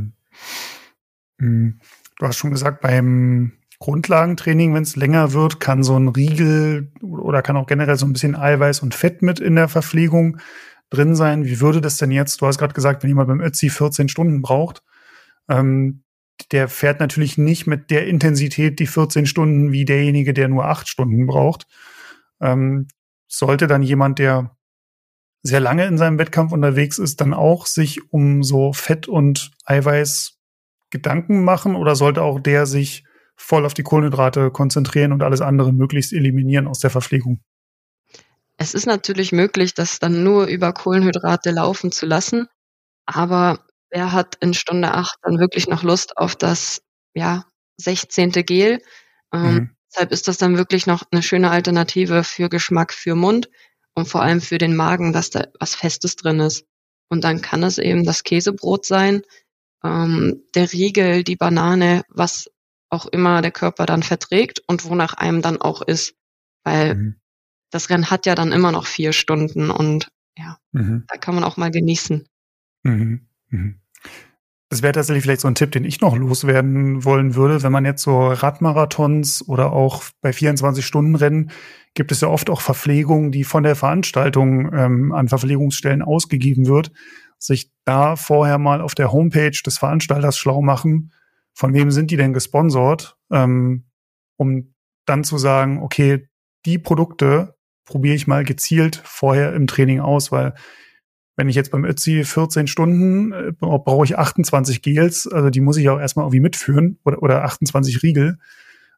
Mhm. Du hast schon gesagt, beim Grundlagentraining, wenn es länger wird, kann so ein Riegel oder kann auch generell so ein bisschen Eiweiß und Fett mit in der Verpflegung drin sein. Wie würde das denn jetzt, du hast gerade gesagt, wenn jemand beim Ötzi vierzehn Stunden braucht, ähm, der fährt natürlich nicht mit der Intensität die vierzehn Stunden wie derjenige, der nur acht Stunden braucht. Ähm, sollte dann jemand, der sehr lange in seinem Wettkampf unterwegs ist, dann auch sich um so Fett und Eiweiß Gedanken machen oder sollte auch der sich voll auf die Kohlenhydrate konzentrieren und alles andere möglichst eliminieren aus der Verpflegung?
Es ist natürlich möglich, das dann nur über Kohlenhydrate laufen zu lassen, aber wer hat in Stunde acht dann wirklich noch Lust auf das ja sechzehnte Gel? Ähm, mhm. Deshalb ist das dann wirklich noch eine schöne Alternative für Geschmack, für Mund und vor allem für den Magen, dass da was Festes drin ist. Und dann kann es eben das Käsebrot sein, ähm, der Riegel, die Banane, was auch immer der Körper dann verträgt und wonach einem dann auch ist. Weil mhm. das Rennen hat ja dann immer noch vier Stunden und ja, mhm. da kann man auch mal genießen.
Mhm. Mhm. Das wäre tatsächlich vielleicht so ein Tipp, den ich noch loswerden wollen würde. Wenn man jetzt so Radmarathons oder auch bei vierundzwanzig-Stunden-Rennen gibt es ja oft auch Verpflegung, die von der Veranstaltung ähm, an Verpflegungsstellen ausgegeben wird. Sich da vorher mal auf der Homepage des Veranstalters schlau machen, von wem sind die denn gesponsert, ähm, um dann zu sagen, okay, die Produkte probiere ich mal gezielt vorher im Training aus, weil wenn ich jetzt beim Ötzi vierzehn Stunden äh, brauche ich achtundzwanzig Gels, also die muss ich auch erstmal irgendwie mitführen oder, oder achtundzwanzig Riegel.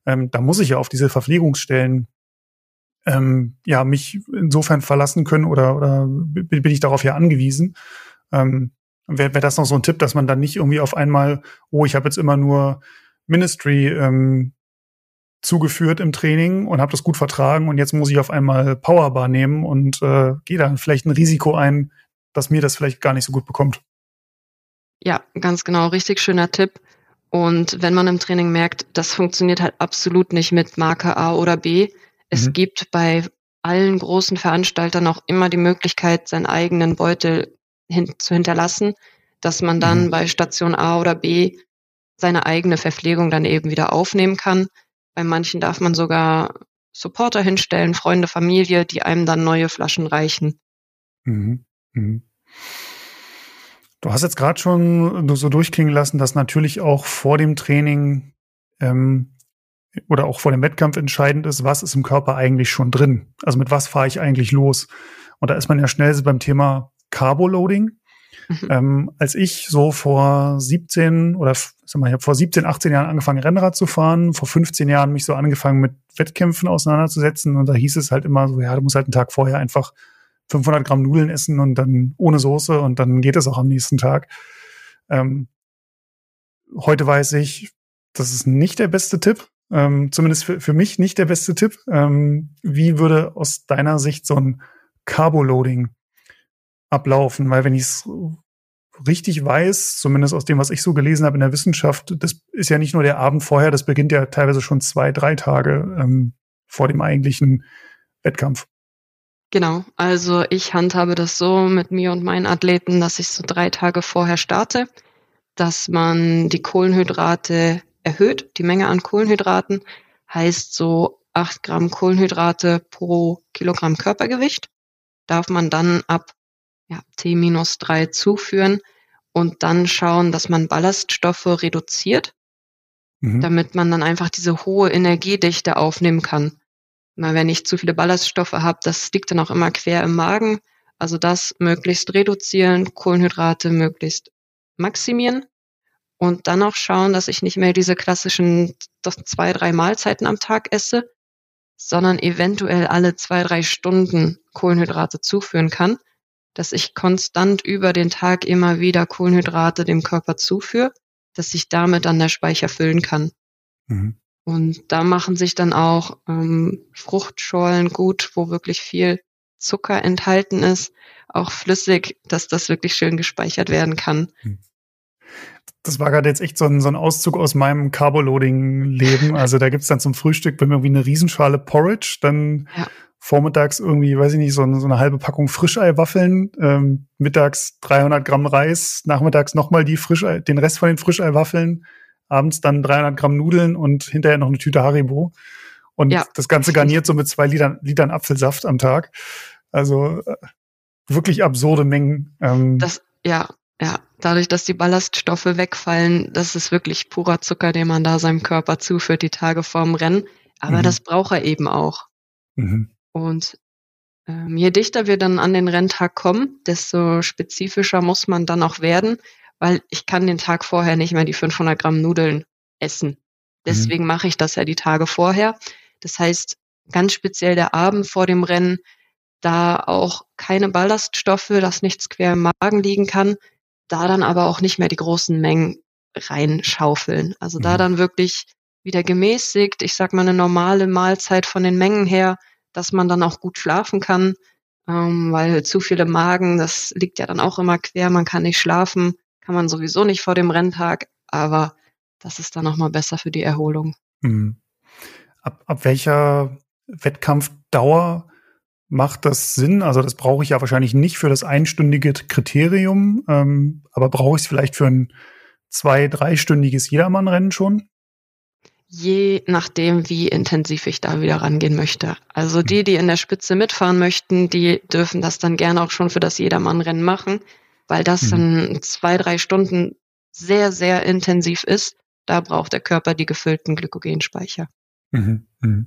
Ähm, da muss ich ja auf diese Verpflegungsstellen ähm, ja mich insofern verlassen können oder oder bin ich darauf ja angewiesen. Ähm, Wäre wär das noch so ein Tipp, dass man dann nicht irgendwie auf einmal, oh, ich habe jetzt immer nur Ministry ähm, zugeführt im Training und habe das gut vertragen und jetzt muss ich auf einmal Powerbar nehmen und äh, gehe dann vielleicht ein Risiko ein, dass mir das vielleicht gar nicht so gut bekommt.
Ja, ganz genau, richtig schöner Tipp. Und wenn man im Training merkt, das funktioniert halt absolut nicht mit Marke A oder B, es
Mhm.
gibt bei allen großen Veranstaltern auch immer die Möglichkeit, seinen eigenen Beutel hin, zu hinterlassen, dass man dann
Mhm.
bei Station A oder B seine eigene Verpflegung dann eben wieder aufnehmen kann. Bei manchen darf man sogar Supporter hinstellen, Freunde, Familie, die einem dann neue Flaschen reichen.
Mhm. Mhm. Du hast jetzt gerade schon so durchklingen lassen, dass natürlich auch vor dem Training ähm, oder auch vor dem Wettkampf entscheidend ist, was ist im Körper eigentlich schon drin? Also mit was fahre ich eigentlich los? Und da ist man ja schnell so beim Thema Carboloading.
Mhm.
Ähm, als ich so vor siebzehn oder sag mal, ich habe vor siebzehn, achtzehn Jahren angefangen, Rennrad zu fahren, vor fünfzehn Jahren mich so angefangen mit Wettkämpfen auseinanderzusetzen und da hieß es halt immer so, ja, du musst halt einen Tag vorher einfach fünfhundert Gramm Nudeln essen und dann ohne Soße und dann geht es auch am nächsten Tag. Ähm, heute weiß ich, das ist nicht der beste Tipp, ähm, zumindest für, für mich nicht der beste Tipp. Ähm, wie würde aus deiner Sicht so ein Carboloading ablaufen? Weil wenn ich es richtig weiß, zumindest aus dem, was ich so gelesen habe in der Wissenschaft, das ist ja nicht nur der Abend vorher, das beginnt ja teilweise schon zwei, drei Tage ähm, vor dem eigentlichen Wettkampf.
Genau, also ich handhabe das so mit mir und meinen Athleten, dass ich so drei Tage vorher starte, dass man die Kohlenhydrate erhöht, die Menge an Kohlenhydraten, heißt so acht Gramm Kohlenhydrate pro Kilogramm Körpergewicht, darf man dann ab ja, T minus drei zuführen und dann schauen, dass man Ballaststoffe reduziert,
Mhm.
damit man dann einfach diese hohe Energiedichte aufnehmen kann. Mal wenn ich zu viele Ballaststoffe habe, das liegt dann auch immer quer im Magen. Also das möglichst reduzieren, Kohlenhydrate möglichst maximieren und dann auch schauen, dass ich nicht mehr diese klassischen das zwei, drei Mahlzeiten am Tag esse, sondern eventuell alle zwei, drei Stunden Kohlenhydrate zuführen kann, dass ich konstant über den Tag immer wieder Kohlenhydrate dem Körper zuführe, dass ich damit dann der Speicher füllen kann.
Mhm.
Und da machen sich dann auch ähm, Fruchtschorlen gut, wo wirklich viel Zucker enthalten ist, auch flüssig, dass das wirklich schön gespeichert werden kann.
Das war gerade jetzt echt so ein, so ein Auszug aus meinem Carboloading-Leben. Also da gibt's dann zum Frühstück bei mir irgendwie eine Riesenschale Porridge, dann
Ja.
vormittags irgendwie, weiß ich nicht, so eine, so eine halbe Packung Frischeiwaffeln, ähm, mittags dreihundert Gramm Reis, nachmittags nochmal die Frischei, den Rest von den Frischeiwaffeln, abends dann dreihundert Gramm Nudeln und hinterher noch eine Tüte Haribo. Und
Ja.
das Ganze garniert so mit zwei Litern, Litern Apfelsaft am Tag. Also äh, wirklich absurde Mengen. Ähm,
Das, ja, ja. Dadurch, dass die Ballaststoffe wegfallen, das ist wirklich purer Zucker, den man da seinem Körper zuführt, die Tage vorm Rennen. Aber
Mhm.
das braucht er eben auch.
mhm.
Und ähm, je dichter wir dann an den Renntag kommen, desto spezifischer muss man dann auch werden, weil ich kann den Tag vorher nicht mehr die fünfhundert Gramm Nudeln essen. Deswegen mache ich das ja die Tage vorher. Das heißt, ganz speziell der Abend vor dem Rennen, da auch keine Ballaststoffe, dass nichts quer im Magen liegen kann, da dann aber auch nicht mehr die großen Mengen reinschaufeln. Also da
Mhm.
dann wirklich wieder gemäßigt, ich sag mal eine normale Mahlzeit von den Mengen her, dass man dann auch gut schlafen kann, ähm, weil zu viele Magen, das liegt ja dann auch immer quer, man kann nicht schlafen, kann man sowieso nicht vor dem Renntag, aber das ist dann nochmal besser für die Erholung.
Mhm. Ab, ab welcher Wettkampfdauer macht das Sinn? Also das brauche ich ja wahrscheinlich nicht für das einstündige Kriterium, ähm, aber brauche ich es vielleicht für ein zwei-, dreistündiges Jedermannrennen schon?
Je nachdem, wie intensiv ich da wieder rangehen möchte. Also die, die in der Spitze mitfahren möchten, die dürfen das dann gerne auch schon für das Jedermannrennen machen, weil das
Mhm.
dann zwei, drei Stunden sehr, sehr intensiv ist. Da braucht der Körper die gefüllten Glykogenspeicher.
Mhm. Mhm.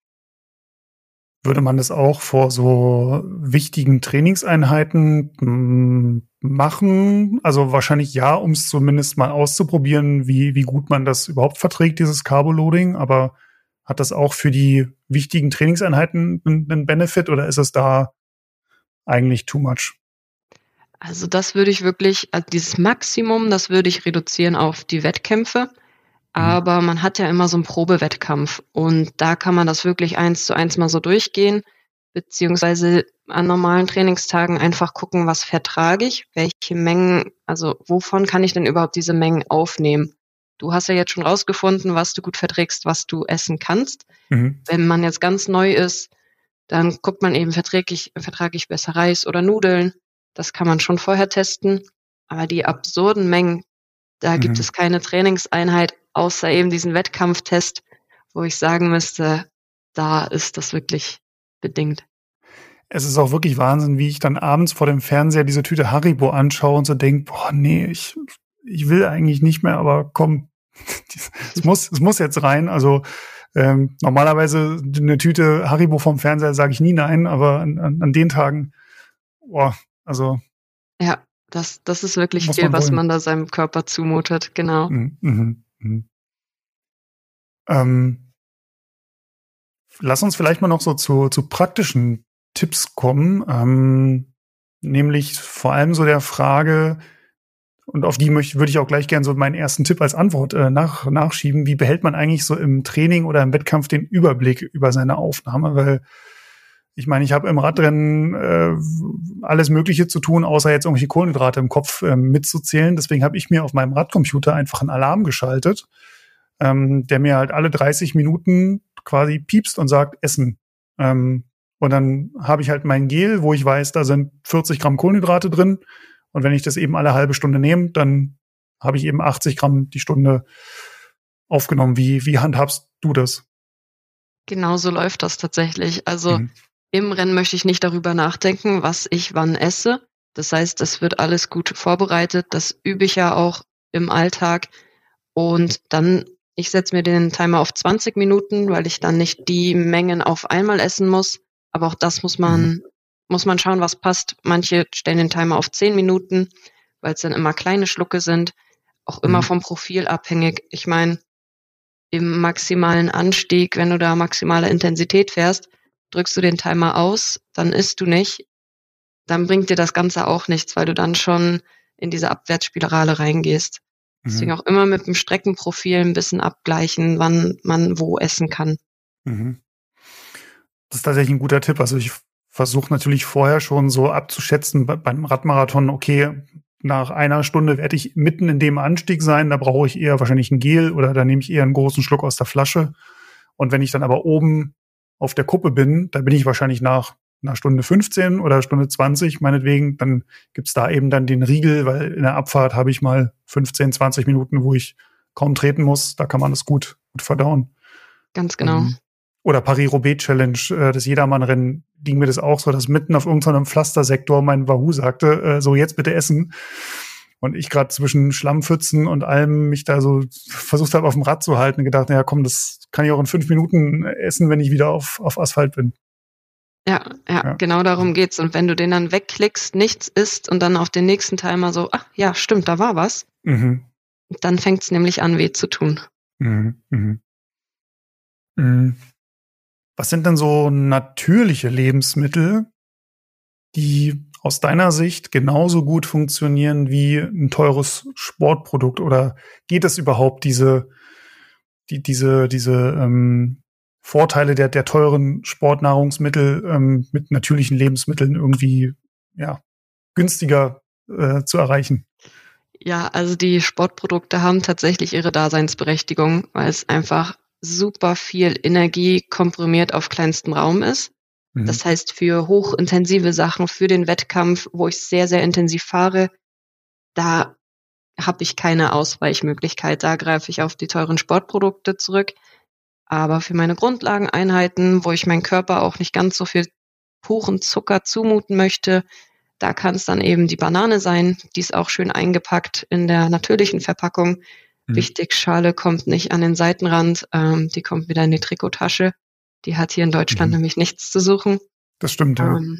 Würde man das auch vor so wichtigen Trainingseinheiten mh, machen? Also wahrscheinlich ja, um es zumindest mal auszuprobieren, wie, wie gut man das überhaupt verträgt, dieses Carboloading. Aber Hat das auch für die wichtigen Trainingseinheiten einen Benefit oder ist es da eigentlich too much?
Also das würde ich wirklich, also dieses Maximum, das würde ich reduzieren auf die Wettkämpfe. Aber man hat ja immer so einen Probewettkampf und da kann man das wirklich eins zu eins mal so durchgehen, beziehungsweise an normalen Trainingstagen einfach gucken, was vertrage ich, welche Mengen, also wovon kann ich denn überhaupt diese Mengen aufnehmen? Du hast ja jetzt schon rausgefunden, was du gut verträgst, was du essen kannst.
Mhm.
Wenn man jetzt ganz neu ist, dann guckt man eben, verträge ich, vertrage ich besser Reis oder Nudeln. Das kann man schon vorher testen. Aber die absurden Mengen, da
Mhm.
gibt es keine Trainingseinheit, außer eben diesen Wettkampftest, wo ich sagen müsste, da ist das wirklich bedingt.
Es ist auch wirklich Wahnsinn, wie ich dann abends vor dem Fernseher diese Tüte Haribo anschaue und so denke, boah, nee, ich, ich will eigentlich nicht mehr, aber komm, es muss, es muss jetzt rein. Also ähm, normalerweise eine Tüte Haribo vom Fernseher sage ich nie nein, aber an, an, an den Tagen, boah, also
Ja, das, das ist wirklich
muss
viel,
man
was
wollen.
man da seinem Körper zumutet, genau.
Mhm, mhm, mhm. Ähm, lass uns vielleicht mal noch so zu, zu praktischen Tipps kommen, ähm, nämlich vor allem so der Frage, und auf die möchte, würde ich auch gleich gerne so meinen ersten Tipp als Antwort äh, nach, nachschieben. Wie behält man eigentlich so im Training oder im Wettkampf den Überblick über seine Aufnahme? Weil ich meine, ich habe im Radrennen äh, alles Mögliche zu tun, außer jetzt irgendwelche Kohlenhydrate im Kopf äh, mitzuzählen. Deswegen habe ich mir auf meinem Radcomputer einfach einen Alarm geschaltet, ähm, der mir halt alle dreißig Minuten quasi piepst und sagt, Essen. Ähm, und dann habe ich halt mein Gel, wo ich weiß, da sind vierzig Gramm Kohlenhydrate drin. Und wenn ich das eben alle halbe Stunde nehme, dann habe ich eben achtzig Gramm die Stunde aufgenommen. Wie, wie handhabst du das?
Genau so läuft das tatsächlich. Also
Mhm.
im Rennen möchte ich nicht darüber nachdenken, was ich wann esse. Das heißt, das wird alles gut vorbereitet. Das übe ich ja auch im Alltag. Und dann, ich setze mir den Timer auf zwanzig Minuten, weil ich dann nicht die Mengen auf einmal essen muss. Aber auch das muss man,
Mhm.
muss man schauen, was passt. Manche stellen den Timer auf zehn Minuten, weil es dann immer kleine Schlucke sind. Auch immer
Mhm.
vom Profil abhängig. Ich meine, im maximalen Anstieg, wenn du da maximale Intensität fährst, drückst du den Timer aus, dann isst du nicht, dann bringt dir das Ganze auch nichts, weil du dann schon in diese Abwärtsspirale reingehst. Deswegen
Mhm.
auch immer mit dem Streckenprofil ein bisschen abgleichen, wann man wo essen kann.
Mhm. Das ist tatsächlich ein guter Tipp. Also ich versuche natürlich vorher schon so abzuschätzen bei, beim Radmarathon, okay, nach einer Stunde werde ich mitten in dem Anstieg sein, da brauche ich eher wahrscheinlich ein Gel oder da nehme ich eher einen großen Schluck aus der Flasche. Und wenn ich dann aber oben auf der Kuppe bin, da bin ich wahrscheinlich nach einer Stunde fünfzehn oder Stunde zwanzig meinetwegen, dann gibt's da eben dann den Riegel, weil in der Abfahrt habe ich mal fünfzehn, zwanzig Minuten, wo ich kaum treten muss, da kann man das gut, gut verdauen.
Ganz genau.
Ähm, Oder Paris-Roubaix-Challenge, äh, das Jedermann-Rennen, ging mir das auch so, dass mitten auf irgendeinem Pflastersektor mein Wahoo sagte, äh, so jetzt bitte essen. Und ich gerade zwischen Schlammpfützen und allem mich da so versucht habe, auf dem Rad zu halten und gedacht, naja komm, das kann ich auch in fünf Minuten essen, wenn ich wieder auf, auf Asphalt bin.
Ja, ja,
Ja.
genau darum geht's. Und wenn du den dann wegklickst, nichts isst und dann auf den nächsten Timer so, ach ja, stimmt, da war was,
Mhm.
dann fängt's nämlich an, weh zu tun.
Mhm. Mhm. Mhm. Was sind denn so natürliche Lebensmittel, die aus deiner Sicht genauso gut funktionieren wie ein teures Sportprodukt? Oder geht es überhaupt, diese, die, diese, diese ähm, Vorteile der, der teuren Sportnahrungsmittel ähm, mit natürlichen Lebensmitteln irgendwie ja, günstiger äh, zu erreichen?
Ja, also die Sportprodukte haben tatsächlich ihre Daseinsberechtigung, weil es einfach super viel Energie komprimiert auf kleinstem Raum ist.
Mhm.
Das heißt, für hochintensive Sachen, für den Wettkampf, wo ich sehr, sehr intensiv fahre, da habe ich keine Ausweichmöglichkeit. Da greife ich auf die teuren Sportprodukte zurück. Aber für meine Grundlageneinheiten, wo ich meinem Körper auch nicht ganz so viel puren Zucker zumuten möchte, da kann es dann eben die Banane sein. Die ist auch schön eingepackt in der natürlichen Verpackung.
Mhm.
Wichtig, Schale kommt nicht an den Seitenrand, ähm, die kommt wieder in die Trikottasche. Die hat hier in Deutschland
Mhm.
nämlich nichts zu suchen.
Das stimmt, ja.
Ähm,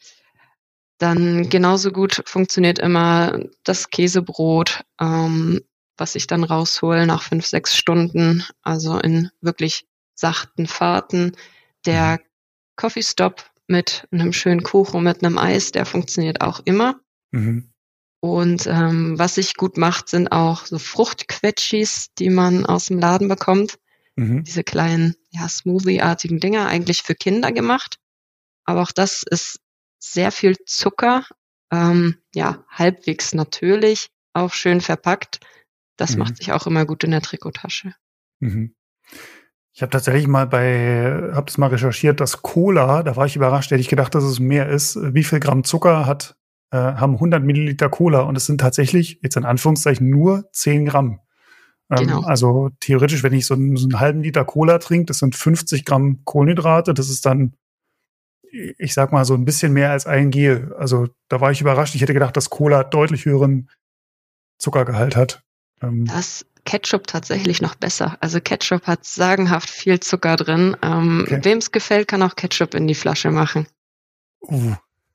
dann genauso gut funktioniert immer das Käsebrot, ähm, was ich dann raushole nach fünf, sechs Stunden. Also in wirklich sachten Fahrten. Der mhm. Coffee Stop mit einem schönen Kuchen, mit einem Eis, der funktioniert auch immer. Mhm. Und ähm, was sich gut macht, sind auch so Fruchtquetschis, die man aus dem Laden bekommt. Mhm. Diese kleinen, ja, Smoothie-artigen Dinger, eigentlich für Kinder gemacht. Aber auch das ist sehr viel Zucker, ähm, ja, halbwegs natürlich, auch schön verpackt. Das mhm. macht sich auch immer gut in der Trikottasche.
Mhm. Ich habe tatsächlich mal bei, habe das mal recherchiert, dass Cola, da war ich überrascht, hätte ich gedacht, dass es mehr ist. Wie viel Gramm Zucker hat, äh, haben hundert Milliliter Cola und es sind tatsächlich, jetzt in Anführungszeichen, nur zehn Gramm. Ähm,
genau.
Also theoretisch, wenn ich so einen, so einen halben Liter Cola trinke, das sind fünfzig Gramm Kohlenhydrate, das ist dann, ich sag mal, so ein bisschen mehr als ein Gel. Also da war ich überrascht. Ich hätte gedacht, dass Cola deutlich höheren Zuckergehalt hat. Ähm,
das Ketchup tatsächlich noch besser. Also Ketchup hat sagenhaft viel Zucker drin. Ähm, okay. Wem es gefällt, kann auch Ketchup in die Flasche machen.
Uh.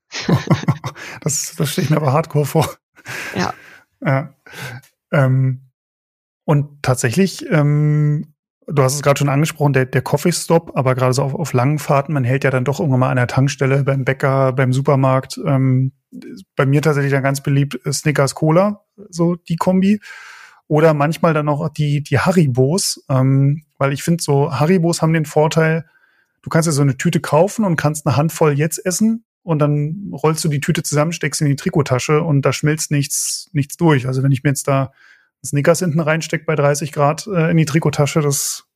das, das stelle ich mir aber hardcore vor.
Ja.
ja. Ähm, und tatsächlich, ähm, du hast es gerade schon angesprochen, der, der Coffee Stop, aber gerade so auf, auf langen Fahrten, man hält ja dann doch irgendwann mal an der Tankstelle, beim Bäcker, beim Supermarkt. Ähm, bei mir tatsächlich dann ganz beliebt Snickers Cola, so die Kombi. Oder manchmal dann auch die, die Haribos, ähm, weil ich finde, so Haribos haben den Vorteil, du kannst ja so eine Tüte kaufen und kannst eine Handvoll jetzt essen und dann rollst du die Tüte zusammen, steckst in die Trikottasche und da schmilzt nichts, nichts durch. Also wenn ich mir jetzt da Snickers hinten reinstecke bei dreißig Grad äh, in die Trikottasche, das,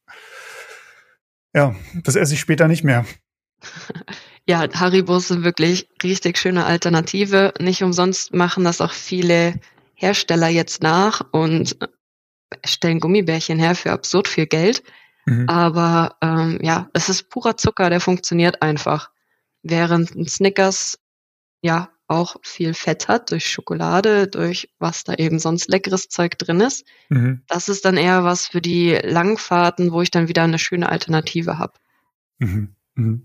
ja, das esse ich später nicht mehr.
Ja, Haribos sind wirklich richtig schöne Alternative. Nicht umsonst machen das auch viele Hersteller jetzt nach und stellen Gummibärchen her für absurd viel Geld. Mhm. Aber ähm, ja, es ist purer Zucker, der funktioniert einfach. Während ein Snickers ja auch viel Fett hat durch Schokolade, durch was da eben sonst leckeres Zeug drin ist. Mhm. Das ist dann eher was für die Langfahrten, wo ich dann wieder eine schöne Alternative habe.
Mhm. Mhm.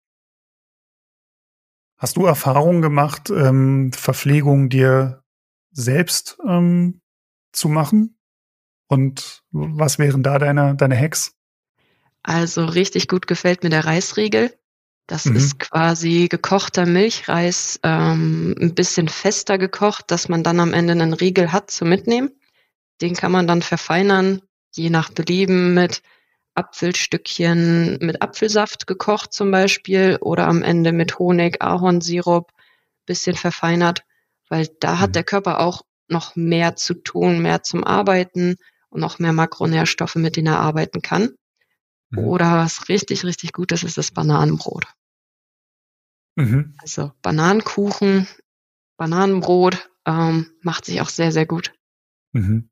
Hast du Erfahrungen gemacht, ähm, Verpflegung dir selbst ähm, zu machen? Und was wären da deine, deine Hacks?
Also richtig gut gefällt mir der Reisriegel. Das mhm. ist quasi gekochter Milchreis, ähm, ein bisschen fester gekocht, dass man dann am Ende einen Riegel hat zum Mitnehmen. Den kann man dann verfeinern, je nach Belieben mit Apfelstückchen, mit Apfelsaft gekocht zum Beispiel oder am Ende mit Honig, Ahornsirup, bisschen verfeinert, weil da hat der Körper auch noch mehr zu tun, mehr zum Arbeiten und noch mehr Makronährstoffe, mit denen er arbeiten kann. Mhm. Oder was richtig, richtig gut ist, ist das Bananenbrot. Mhm. Also Bananenkuchen, Bananenbrot ähm, macht sich auch sehr, sehr gut.
Mhm.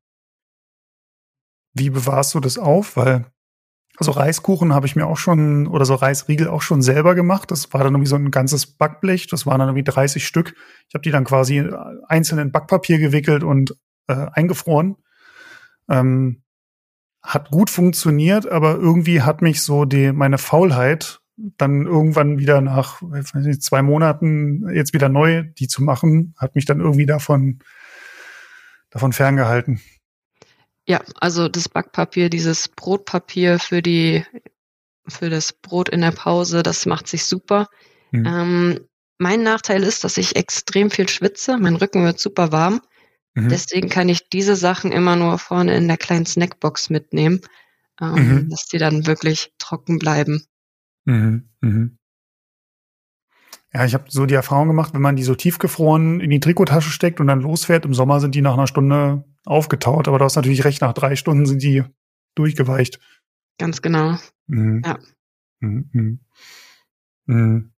Wie bewahrst du das auf? Weil, also Reiskuchen habe ich mir auch schon, oder so Reisriegel auch schon selber gemacht. Das war dann irgendwie so ein ganzes Backblech. Das waren dann irgendwie dreißig Stück. Ich habe die dann quasi einzeln in Backpapier gewickelt und äh, eingefroren. Ähm, hat gut funktioniert, aber irgendwie hat mich so die meine Faulheit dann irgendwann wieder nach weiß nicht, zwei Monaten jetzt wieder neu die zu machen, hat mich dann irgendwie davon davon ferngehalten.
Ja, also das Backpapier, dieses Brotpapier für die für das Brot in der Pause, das macht sich super. Hm. Ähm, mein Nachteil ist, dass ich extrem viel schwitze. Mein Rücken wird super warm. Mhm. Deswegen kann ich diese Sachen immer nur vorne in der kleinen Snackbox mitnehmen, ähm, mhm. dass die dann wirklich trocken bleiben.
Mhm. Mhm. Ja, ich habe so die Erfahrung gemacht, wenn man die so tiefgefroren in die Trikottasche steckt und dann losfährt, im Sommer sind die nach einer Stunde aufgetaut. Aber du hast natürlich recht, nach drei Stunden sind die durchgeweicht.
Ganz genau.
Mhm.
Ja.
Mhm. Mhm.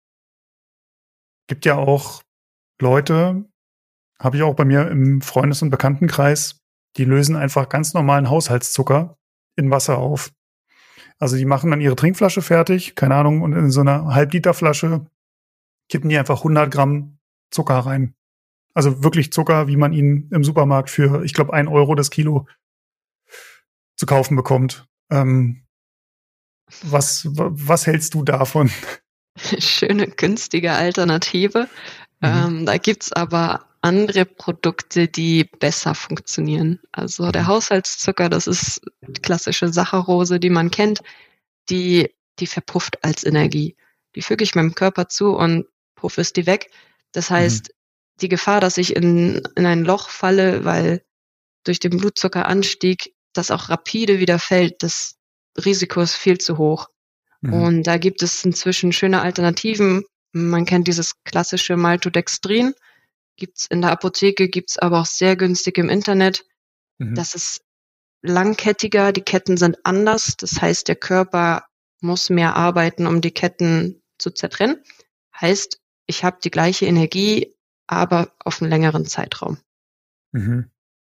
Gibt ja auch Leute, habe ich auch bei mir im Freundes- und Bekanntenkreis, die lösen einfach ganz normalen Haushaltszucker in Wasser auf. Also die machen dann ihre Trinkflasche fertig, keine Ahnung, und in so einer Halbliterflasche kippen die einfach hundert Gramm Zucker rein. Also wirklich Zucker, wie man ihn im Supermarkt für, ich glaube, ein Euro das Kilo zu kaufen bekommt. Ähm, was, was hältst du davon?
Schöne, günstige Alternative. Mhm. Ähm, da gibt's aber andere Produkte, die besser funktionieren. Also der Haushaltszucker, das ist klassische Saccharose, die man kennt. die, die verpufft als Energie. Die füge ich meinem Körper zu und puff ist die weg. Das heißt, mhm. die Gefahr, dass ich in, in ein Loch falle, weil durch den Blutzuckeranstieg das auch rapide wieder fällt, das Risiko ist viel zu hoch. Mhm. Und da gibt es inzwischen schöne Alternativen. Man kennt dieses klassische Maltodextrin, gibt's in der Apotheke, gibt's aber auch sehr günstig im Internet. Mhm. Das ist langkettiger, die Ketten sind anders. Das heißt, der Körper muss mehr arbeiten, um die Ketten zu zertrennen. Heißt, ich habe die gleiche Energie, aber auf einen längeren Zeitraum.
Mhm.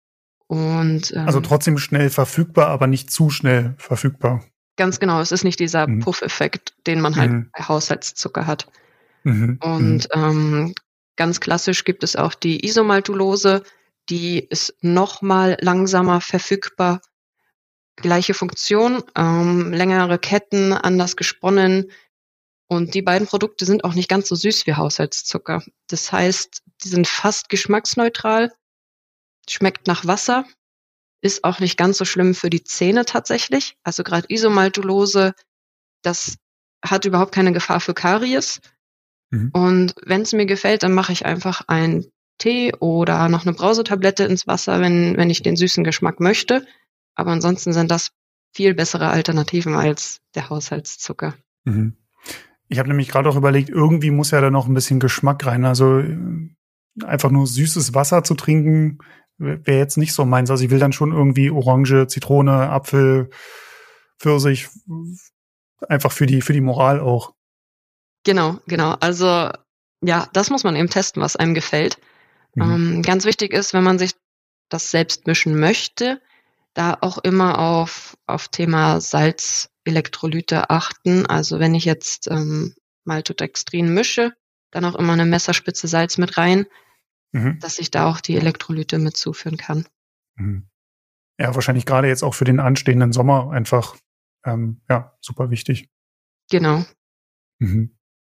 Und, ähm,
also trotzdem schnell verfügbar, aber nicht zu schnell verfügbar.
Ganz genau, es ist nicht dieser mhm. Puff-Effekt, den man halt mhm. bei Haushaltszucker hat. Mhm. Und ähm, ganz klassisch gibt es auch die Isomaltulose, die ist noch mal langsamer verfügbar. Gleiche Funktion, ähm, längere Ketten, anders gesponnen. Und die beiden Produkte sind auch nicht ganz so süß wie Haushaltszucker. Das heißt, die sind fast geschmacksneutral, schmeckt nach Wasser, ist auch nicht ganz so schlimm für die Zähne tatsächlich. Also gerade Isomaltulose, das hat überhaupt keine Gefahr für Karies. Mhm. Und wenn es mir gefällt, dann mache ich einfach einen Tee oder noch eine Brausetablette ins Wasser, wenn, wenn ich den süßen Geschmack möchte. Aber ansonsten sind das viel bessere Alternativen als der Haushaltszucker.
Mhm. Ich habe nämlich gerade auch überlegt, irgendwie muss ja da noch ein bisschen Geschmack rein. Also einfach nur süßes Wasser zu trinken, wäre jetzt nicht so meins. Also ich will dann schon irgendwie Orange, Zitrone, Apfel, Pfirsich, einfach für die, für die Moral auch.
Genau, genau. Also ja, das muss man eben testen, was einem gefällt. Mhm. Ähm, ganz wichtig ist, wenn man sich das selbst mischen möchte, da auch immer auf, auf Thema Salzelektrolyte achten. Also wenn ich jetzt ähm, Maltodextrin mische, dann auch immer eine Messerspitze Salz mit rein, mhm. dass ich da auch die Elektrolyte mit zuführen kann.
Mhm. Ja, wahrscheinlich gerade jetzt auch für den anstehenden Sommer einfach ähm, ja, super wichtig.
Genau.
Mhm.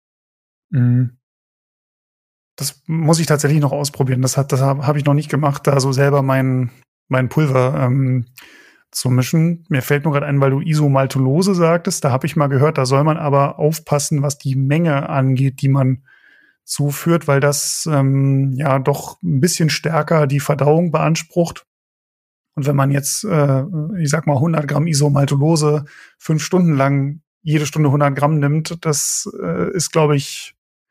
Mhm. Das muss ich tatsächlich noch ausprobieren. Das hat, das habe hab ich noch nicht gemacht, da so selber mein, mein Pulver ähm, zu mischen. Mir fällt nur gerade ein, weil du Isomaltulose sagtest, da habe ich mal gehört, da soll man aber aufpassen, was die Menge angeht, die man zuführt, weil das ähm, ja doch ein bisschen stärker die Verdauung beansprucht. Und wenn man jetzt, äh, ich sag mal, hundert Gramm Isomaltulose fünf Stunden lang jede Stunde hundert Gramm nimmt, das äh, ist, glaube ich,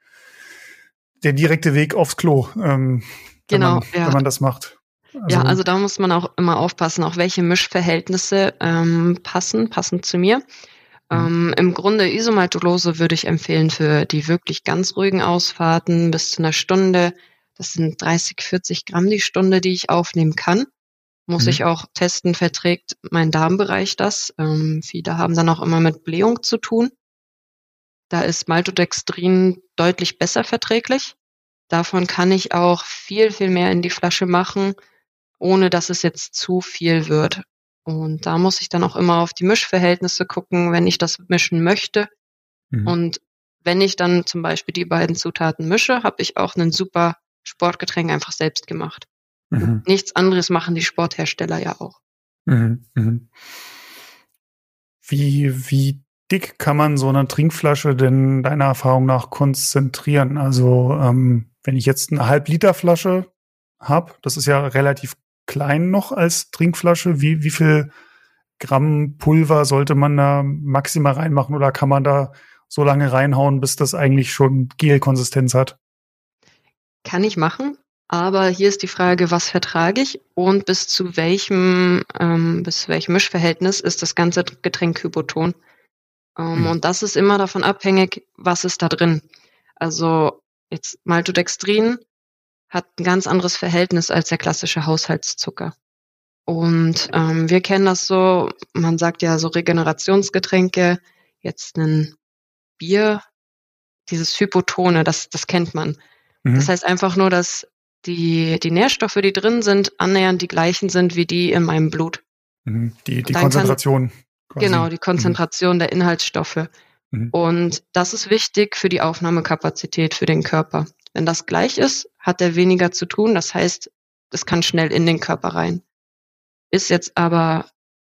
der direkte Weg aufs Klo, ähm,
genau,
wenn, man,
ja.
wenn man das macht.
Also, ja, also da muss man auch immer aufpassen, auch welche Mischverhältnisse ähm, passen, passen zu mir. Mhm. Ähm, Im Grunde Isomaltulose würde ich empfehlen für die wirklich ganz ruhigen Ausfahrten bis zu einer Stunde. Das sind dreißig, vierzig Gramm die Stunde, die ich aufnehmen kann. Muss mhm. ich auch testen, verträgt mein Darmbereich das. Ähm, viele haben dann auch immer mit Blähung zu tun. Da ist Maltodextrin deutlich besser verträglich. Davon kann ich auch viel, viel mehr in die Flasche machen, ohne dass es jetzt zu viel wird. Und da muss ich dann auch immer auf die Mischverhältnisse gucken, wenn ich das mischen möchte. Mhm. Und wenn ich dann zum Beispiel die beiden Zutaten mische, habe ich auch ein super Sportgetränk einfach selbst gemacht. Mhm. Nichts anderes machen die Sporthersteller ja auch.
Mhm. Mhm. Wie, wie dick kann man so eine Trinkflasche denn deiner Erfahrung nach konzentrieren? Also ähm, wenn ich jetzt eine Halb-Liter-Flasche habe, das ist ja relativ klein noch als Trinkflasche, wie, wie viel Gramm Pulver sollte man da maximal reinmachen oder kann man da so lange reinhauen, bis das eigentlich schon Gelkonsistenz hat?
Kann ich machen, aber hier ist die Frage, was vertrage ich und bis zu welchem, ähm, bis zu welchem Mischverhältnis ist das ganze Getränk hypoton. Ähm, mhm. Und das ist immer davon abhängig, was ist da drin. Also jetzt Maltodextrin hat ein ganz anderes Verhältnis als der klassische Haushaltszucker. Und ähm, wir kennen das so, man sagt ja so Regenerationsgetränke, jetzt ein Bier, dieses Hypotone, das, das kennt man. Mhm. Das heißt einfach nur, dass die, die Nährstoffe, die drin sind, annähernd die gleichen sind wie die in meinem Blut.
Mhm. Die, die Konzentration.
Kann, genau, die Konzentration mhm. der Inhaltsstoffe. Mhm. Und das ist wichtig für die Aufnahmekapazität für den Körper. Wenn das gleich ist, hat er weniger zu tun. Das heißt, es kann schnell in den Körper rein. Ist jetzt aber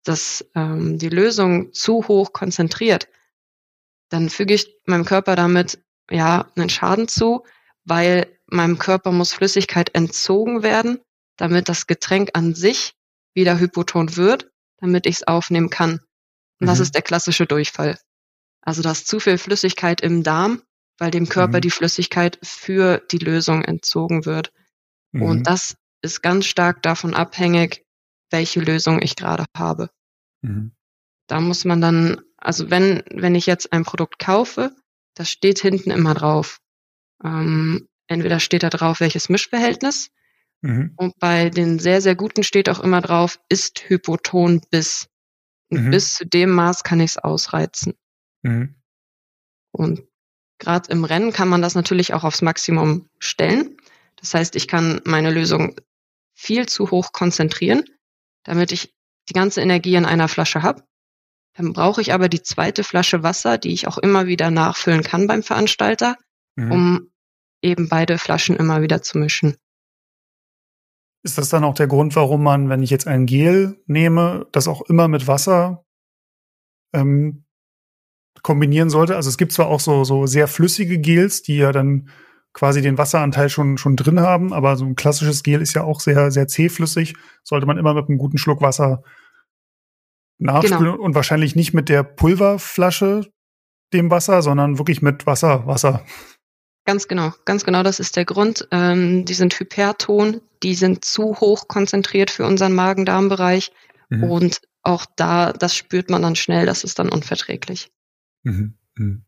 das ähm, die Lösung zu hoch konzentriert, dann füge ich meinem Körper damit ja einen Schaden zu, weil meinem Körper muss Flüssigkeit entzogen werden, damit das Getränk an sich wieder hypoton wird, damit ich es aufnehmen kann. Und mhm. das ist der klassische Durchfall. Also da ist zu viel Flüssigkeit im Darm, weil dem Körper mhm. die Flüssigkeit für die Lösung entzogen wird. Mhm. Und das ist ganz stark davon abhängig, welche Lösung ich gerade habe. Mhm. Da muss man dann, also wenn, wenn ich jetzt ein Produkt kaufe, das steht hinten immer drauf. Ähm, entweder steht da drauf, welches Mischverhältnis, mhm. und bei den sehr, sehr guten steht auch immer drauf, ist hypoton bis. Und mhm. bis zu dem Maß kann ich es ausreizen. Mhm. Und gerade im Rennen kann man das natürlich auch aufs Maximum stellen. Das heißt, ich kann meine Lösung viel zu hoch konzentrieren, damit ich die ganze Energie in einer Flasche habe. Dann brauche ich aber die zweite Flasche Wasser, die ich auch immer wieder nachfüllen kann beim Veranstalter, mhm. um eben beide Flaschen immer wieder zu mischen.
Ist das dann auch der Grund, warum man, wenn ich jetzt ein Gel nehme, das auch immer mit Wasser ähm, kombinieren sollte? Also es gibt zwar auch so, so sehr flüssige Gels, die ja dann quasi den Wasseranteil schon, schon drin haben, aber so ein klassisches Gel ist ja auch sehr, sehr zähflüssig. Sollte man immer mit einem guten Schluck Wasser nachspülen, genau. Und wahrscheinlich nicht mit der Pulverflasche dem Wasser, sondern wirklich mit Wasser, Wasser.
Ganz genau, ganz genau, das ist der Grund. Ähm, die sind hyperton, die sind zu hoch konzentriert für unseren Magen-Darm-Bereich mhm. und auch da, das spürt man dann schnell, das ist dann unverträglich.
Mhm. Mhm.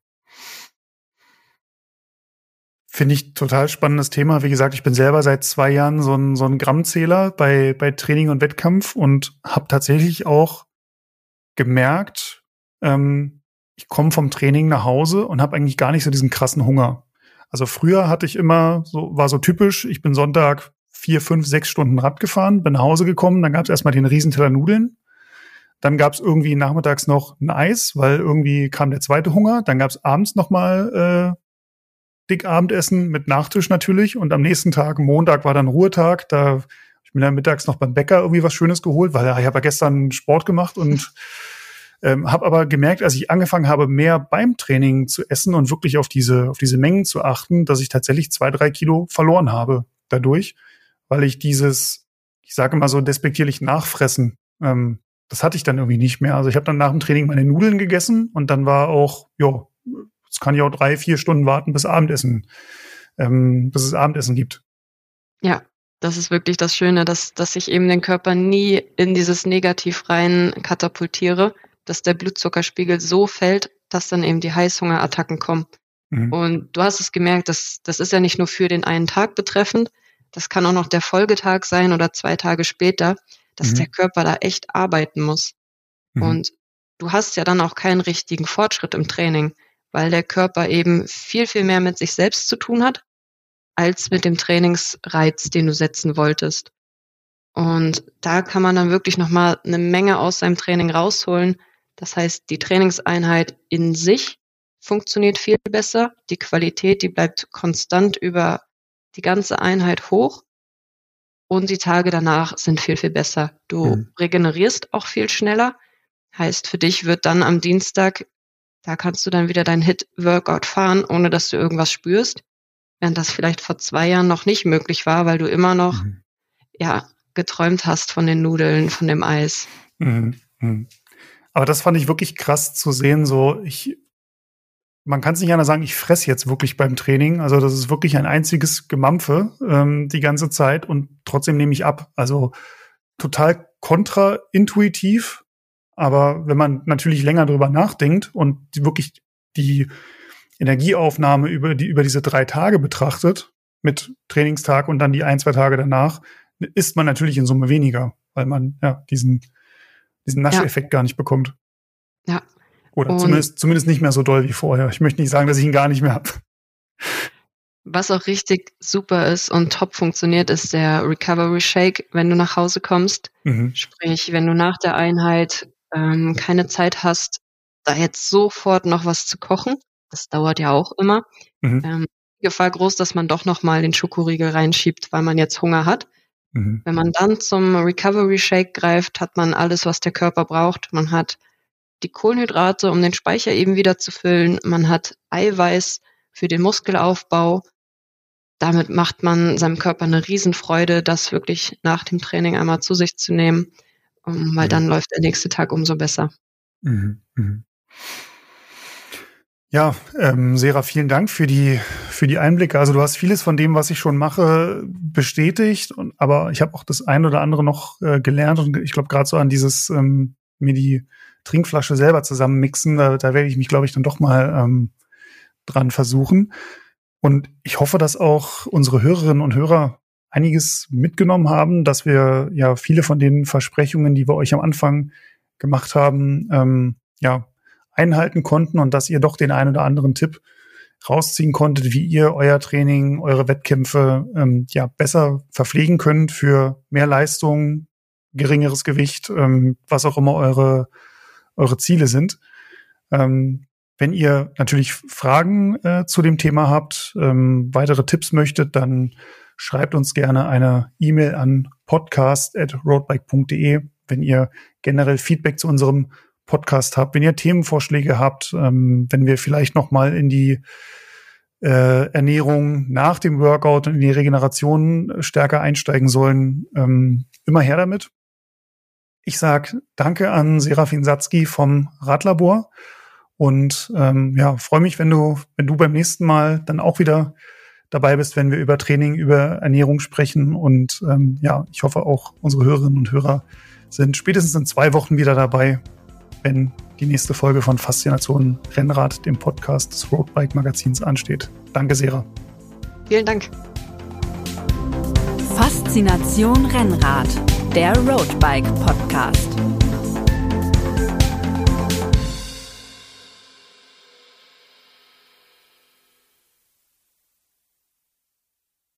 Finde ich total spannendes Thema. Wie gesagt, ich bin selber seit zwei Jahren so ein, so ein Grammzähler bei, bei Training und Wettkampf und habe tatsächlich auch gemerkt, ähm, ich komme vom Training nach Hause und habe eigentlich gar nicht so diesen krassen Hunger. Also früher hatte ich immer, so war so typisch, ich bin Sonntag vier, fünf, sechs Stunden Rad gefahren, bin nach Hause gekommen, dann gab es erstmal den Riesenteller Nudeln. Dann gab es irgendwie nachmittags noch ein Eis, weil irgendwie kam der zweite Hunger. Dann gab es abends noch mal äh, dick Abendessen mit Nachtisch natürlich. Und am nächsten Tag, Montag, war dann Ruhetag. Da ich bin dann mittags noch beim Bäcker irgendwie was Schönes geholt, weil ja, ich habe ja gestern Sport gemacht und ähm, habe aber gemerkt, als ich angefangen habe, mehr beim Training zu essen und wirklich auf diese auf diese Mengen zu achten, dass ich tatsächlich zwei, drei Kilo verloren habe dadurch, weil ich dieses, ich sage immer so despektierlich Nachfressen, ähm, das hatte ich dann irgendwie nicht mehr. Also ich habe dann nach dem Training meine Nudeln gegessen und dann war auch, ja, jetzt kann ich auch drei, vier Stunden warten bis Abendessen, ähm, bis es Abendessen gibt.
Ja, das ist wirklich das Schöne, dass, dass ich eben den Körper nie in dieses Negativ rein katapultiere, dass der Blutzuckerspiegel so fällt, dass dann eben die Heißhungerattacken kommen. Mhm. Und du hast es gemerkt, dass, das ist ja nicht nur für den einen Tag betreffend, das kann auch noch der Folgetag sein oder zwei Tage später, dass mhm. der Körper da echt arbeiten muss. Mhm. Und du hast ja dann auch keinen richtigen Fortschritt im Training, weil der Körper eben viel, viel mehr mit sich selbst zu tun hat, als mit dem Trainingsreiz, den du setzen wolltest. Und da kann man dann wirklich nochmal eine Menge aus seinem Training rausholen. Das heißt, die Trainingseinheit in sich funktioniert viel besser. Die Qualität, die bleibt konstant über die ganze Einheit hoch. Und die Tage danach sind viel, viel besser. Du mhm. regenerierst auch viel schneller. Heißt, für dich wird dann am Dienstag, da kannst du dann wieder dein Hit-Workout fahren, ohne dass du irgendwas spürst. Während das vielleicht vor zwei Jahren noch nicht möglich war, weil du immer noch mhm. ja geträumt hast von den Nudeln, von dem Eis.
Mhm. Mhm. Aber das fand ich wirklich krass zu sehen. So, ich, man kann es nicht anders sagen, ich fresse jetzt wirklich beim Training. Also das ist wirklich ein einziges Gemampfe ähm, die ganze Zeit und trotzdem nehme ich ab. Also total kontraintuitiv. Aber wenn man natürlich länger drüber nachdenkt und die, wirklich die Energieaufnahme über die über diese drei Tage betrachtet, mit Trainingstag und dann die ein, zwei Tage danach, isst man natürlich in Summe weniger, weil man ja diesen diesen Nascheffekt ja. gar nicht bekommt.
Ja.
Oder und zumindest zumindest nicht mehr so doll wie vorher. Ich möchte nicht sagen, dass ich ihn gar nicht mehr habe.
Was auch richtig super ist und top funktioniert, ist der Recovery Shake, wenn du nach Hause kommst. Mhm. Sprich, wenn du nach der Einheit ähm, keine Zeit hast, da jetzt sofort noch was zu kochen. Das dauert ja auch immer. Mhm. Ähm, die Gefahr groß, dass man doch noch mal den Schokoriegel reinschiebt, weil man jetzt Hunger hat. Mhm. Wenn man dann zum Recovery Shake greift, hat man alles, was der Körper braucht. Man hat die Kohlenhydrate, um den Speicher eben wieder zu füllen. Man hat Eiweiß für den Muskelaufbau. Damit macht man seinem Körper eine Riesenfreude, das wirklich nach dem Training einmal zu sich zu nehmen, um, weil mhm. dann läuft der nächste Tag umso besser.
Mhm. Mhm. Ja, ähm, Sera, vielen Dank für die für die Einblicke. Also du hast vieles von dem, was ich schon mache, bestätigt, und, aber ich habe auch das ein oder andere noch äh, gelernt, und ich glaube gerade so an dieses ähm, mir die Trinkflasche selber zusammenmixen, da, da werde ich mich, glaube ich, dann doch mal ähm, dran versuchen. Und ich hoffe, dass auch unsere Hörerinnen und Hörer einiges mitgenommen haben, dass wir ja viele von den Versprechungen, die wir euch am Anfang gemacht haben, ähm, ja, einhalten konnten, und dass ihr doch den einen oder anderen Tipp rausziehen konntet, wie ihr euer Training, eure Wettkämpfe ähm, ja besser verpflegen könnt für mehr Leistung, geringeres Gewicht, ähm, was auch immer eure eure Ziele sind. Ähm, wenn ihr natürlich Fragen äh, zu dem Thema habt, ähm, weitere Tipps möchtet, dann schreibt uns gerne eine E-Mail an podcast at roadbike punkt de. Wenn ihr generell Feedback zu unserem Podcast habt, wenn ihr Themenvorschläge habt, ähm, wenn wir vielleicht noch mal in die äh, Ernährung nach dem Workout und in die Regeneration stärker einsteigen sollen, ähm, immer her damit. Ich sag danke an Serafin Satzky vom Radlabor und ähm, ja, freue mich, wenn du, wenn du beim nächsten Mal dann auch wieder dabei bist, wenn wir über Training, über Ernährung sprechen. Und ähm, ja, ich hoffe auch unsere Hörerinnen und Hörer sind spätestens in zwei Wochen wieder dabei, wenn die nächste Folge von Faszination Rennrad, dem Podcast des Roadbike Magazins, ansteht. Danke, Sera.
Vielen Dank.
Faszination Rennrad, der Roadbike Podcast.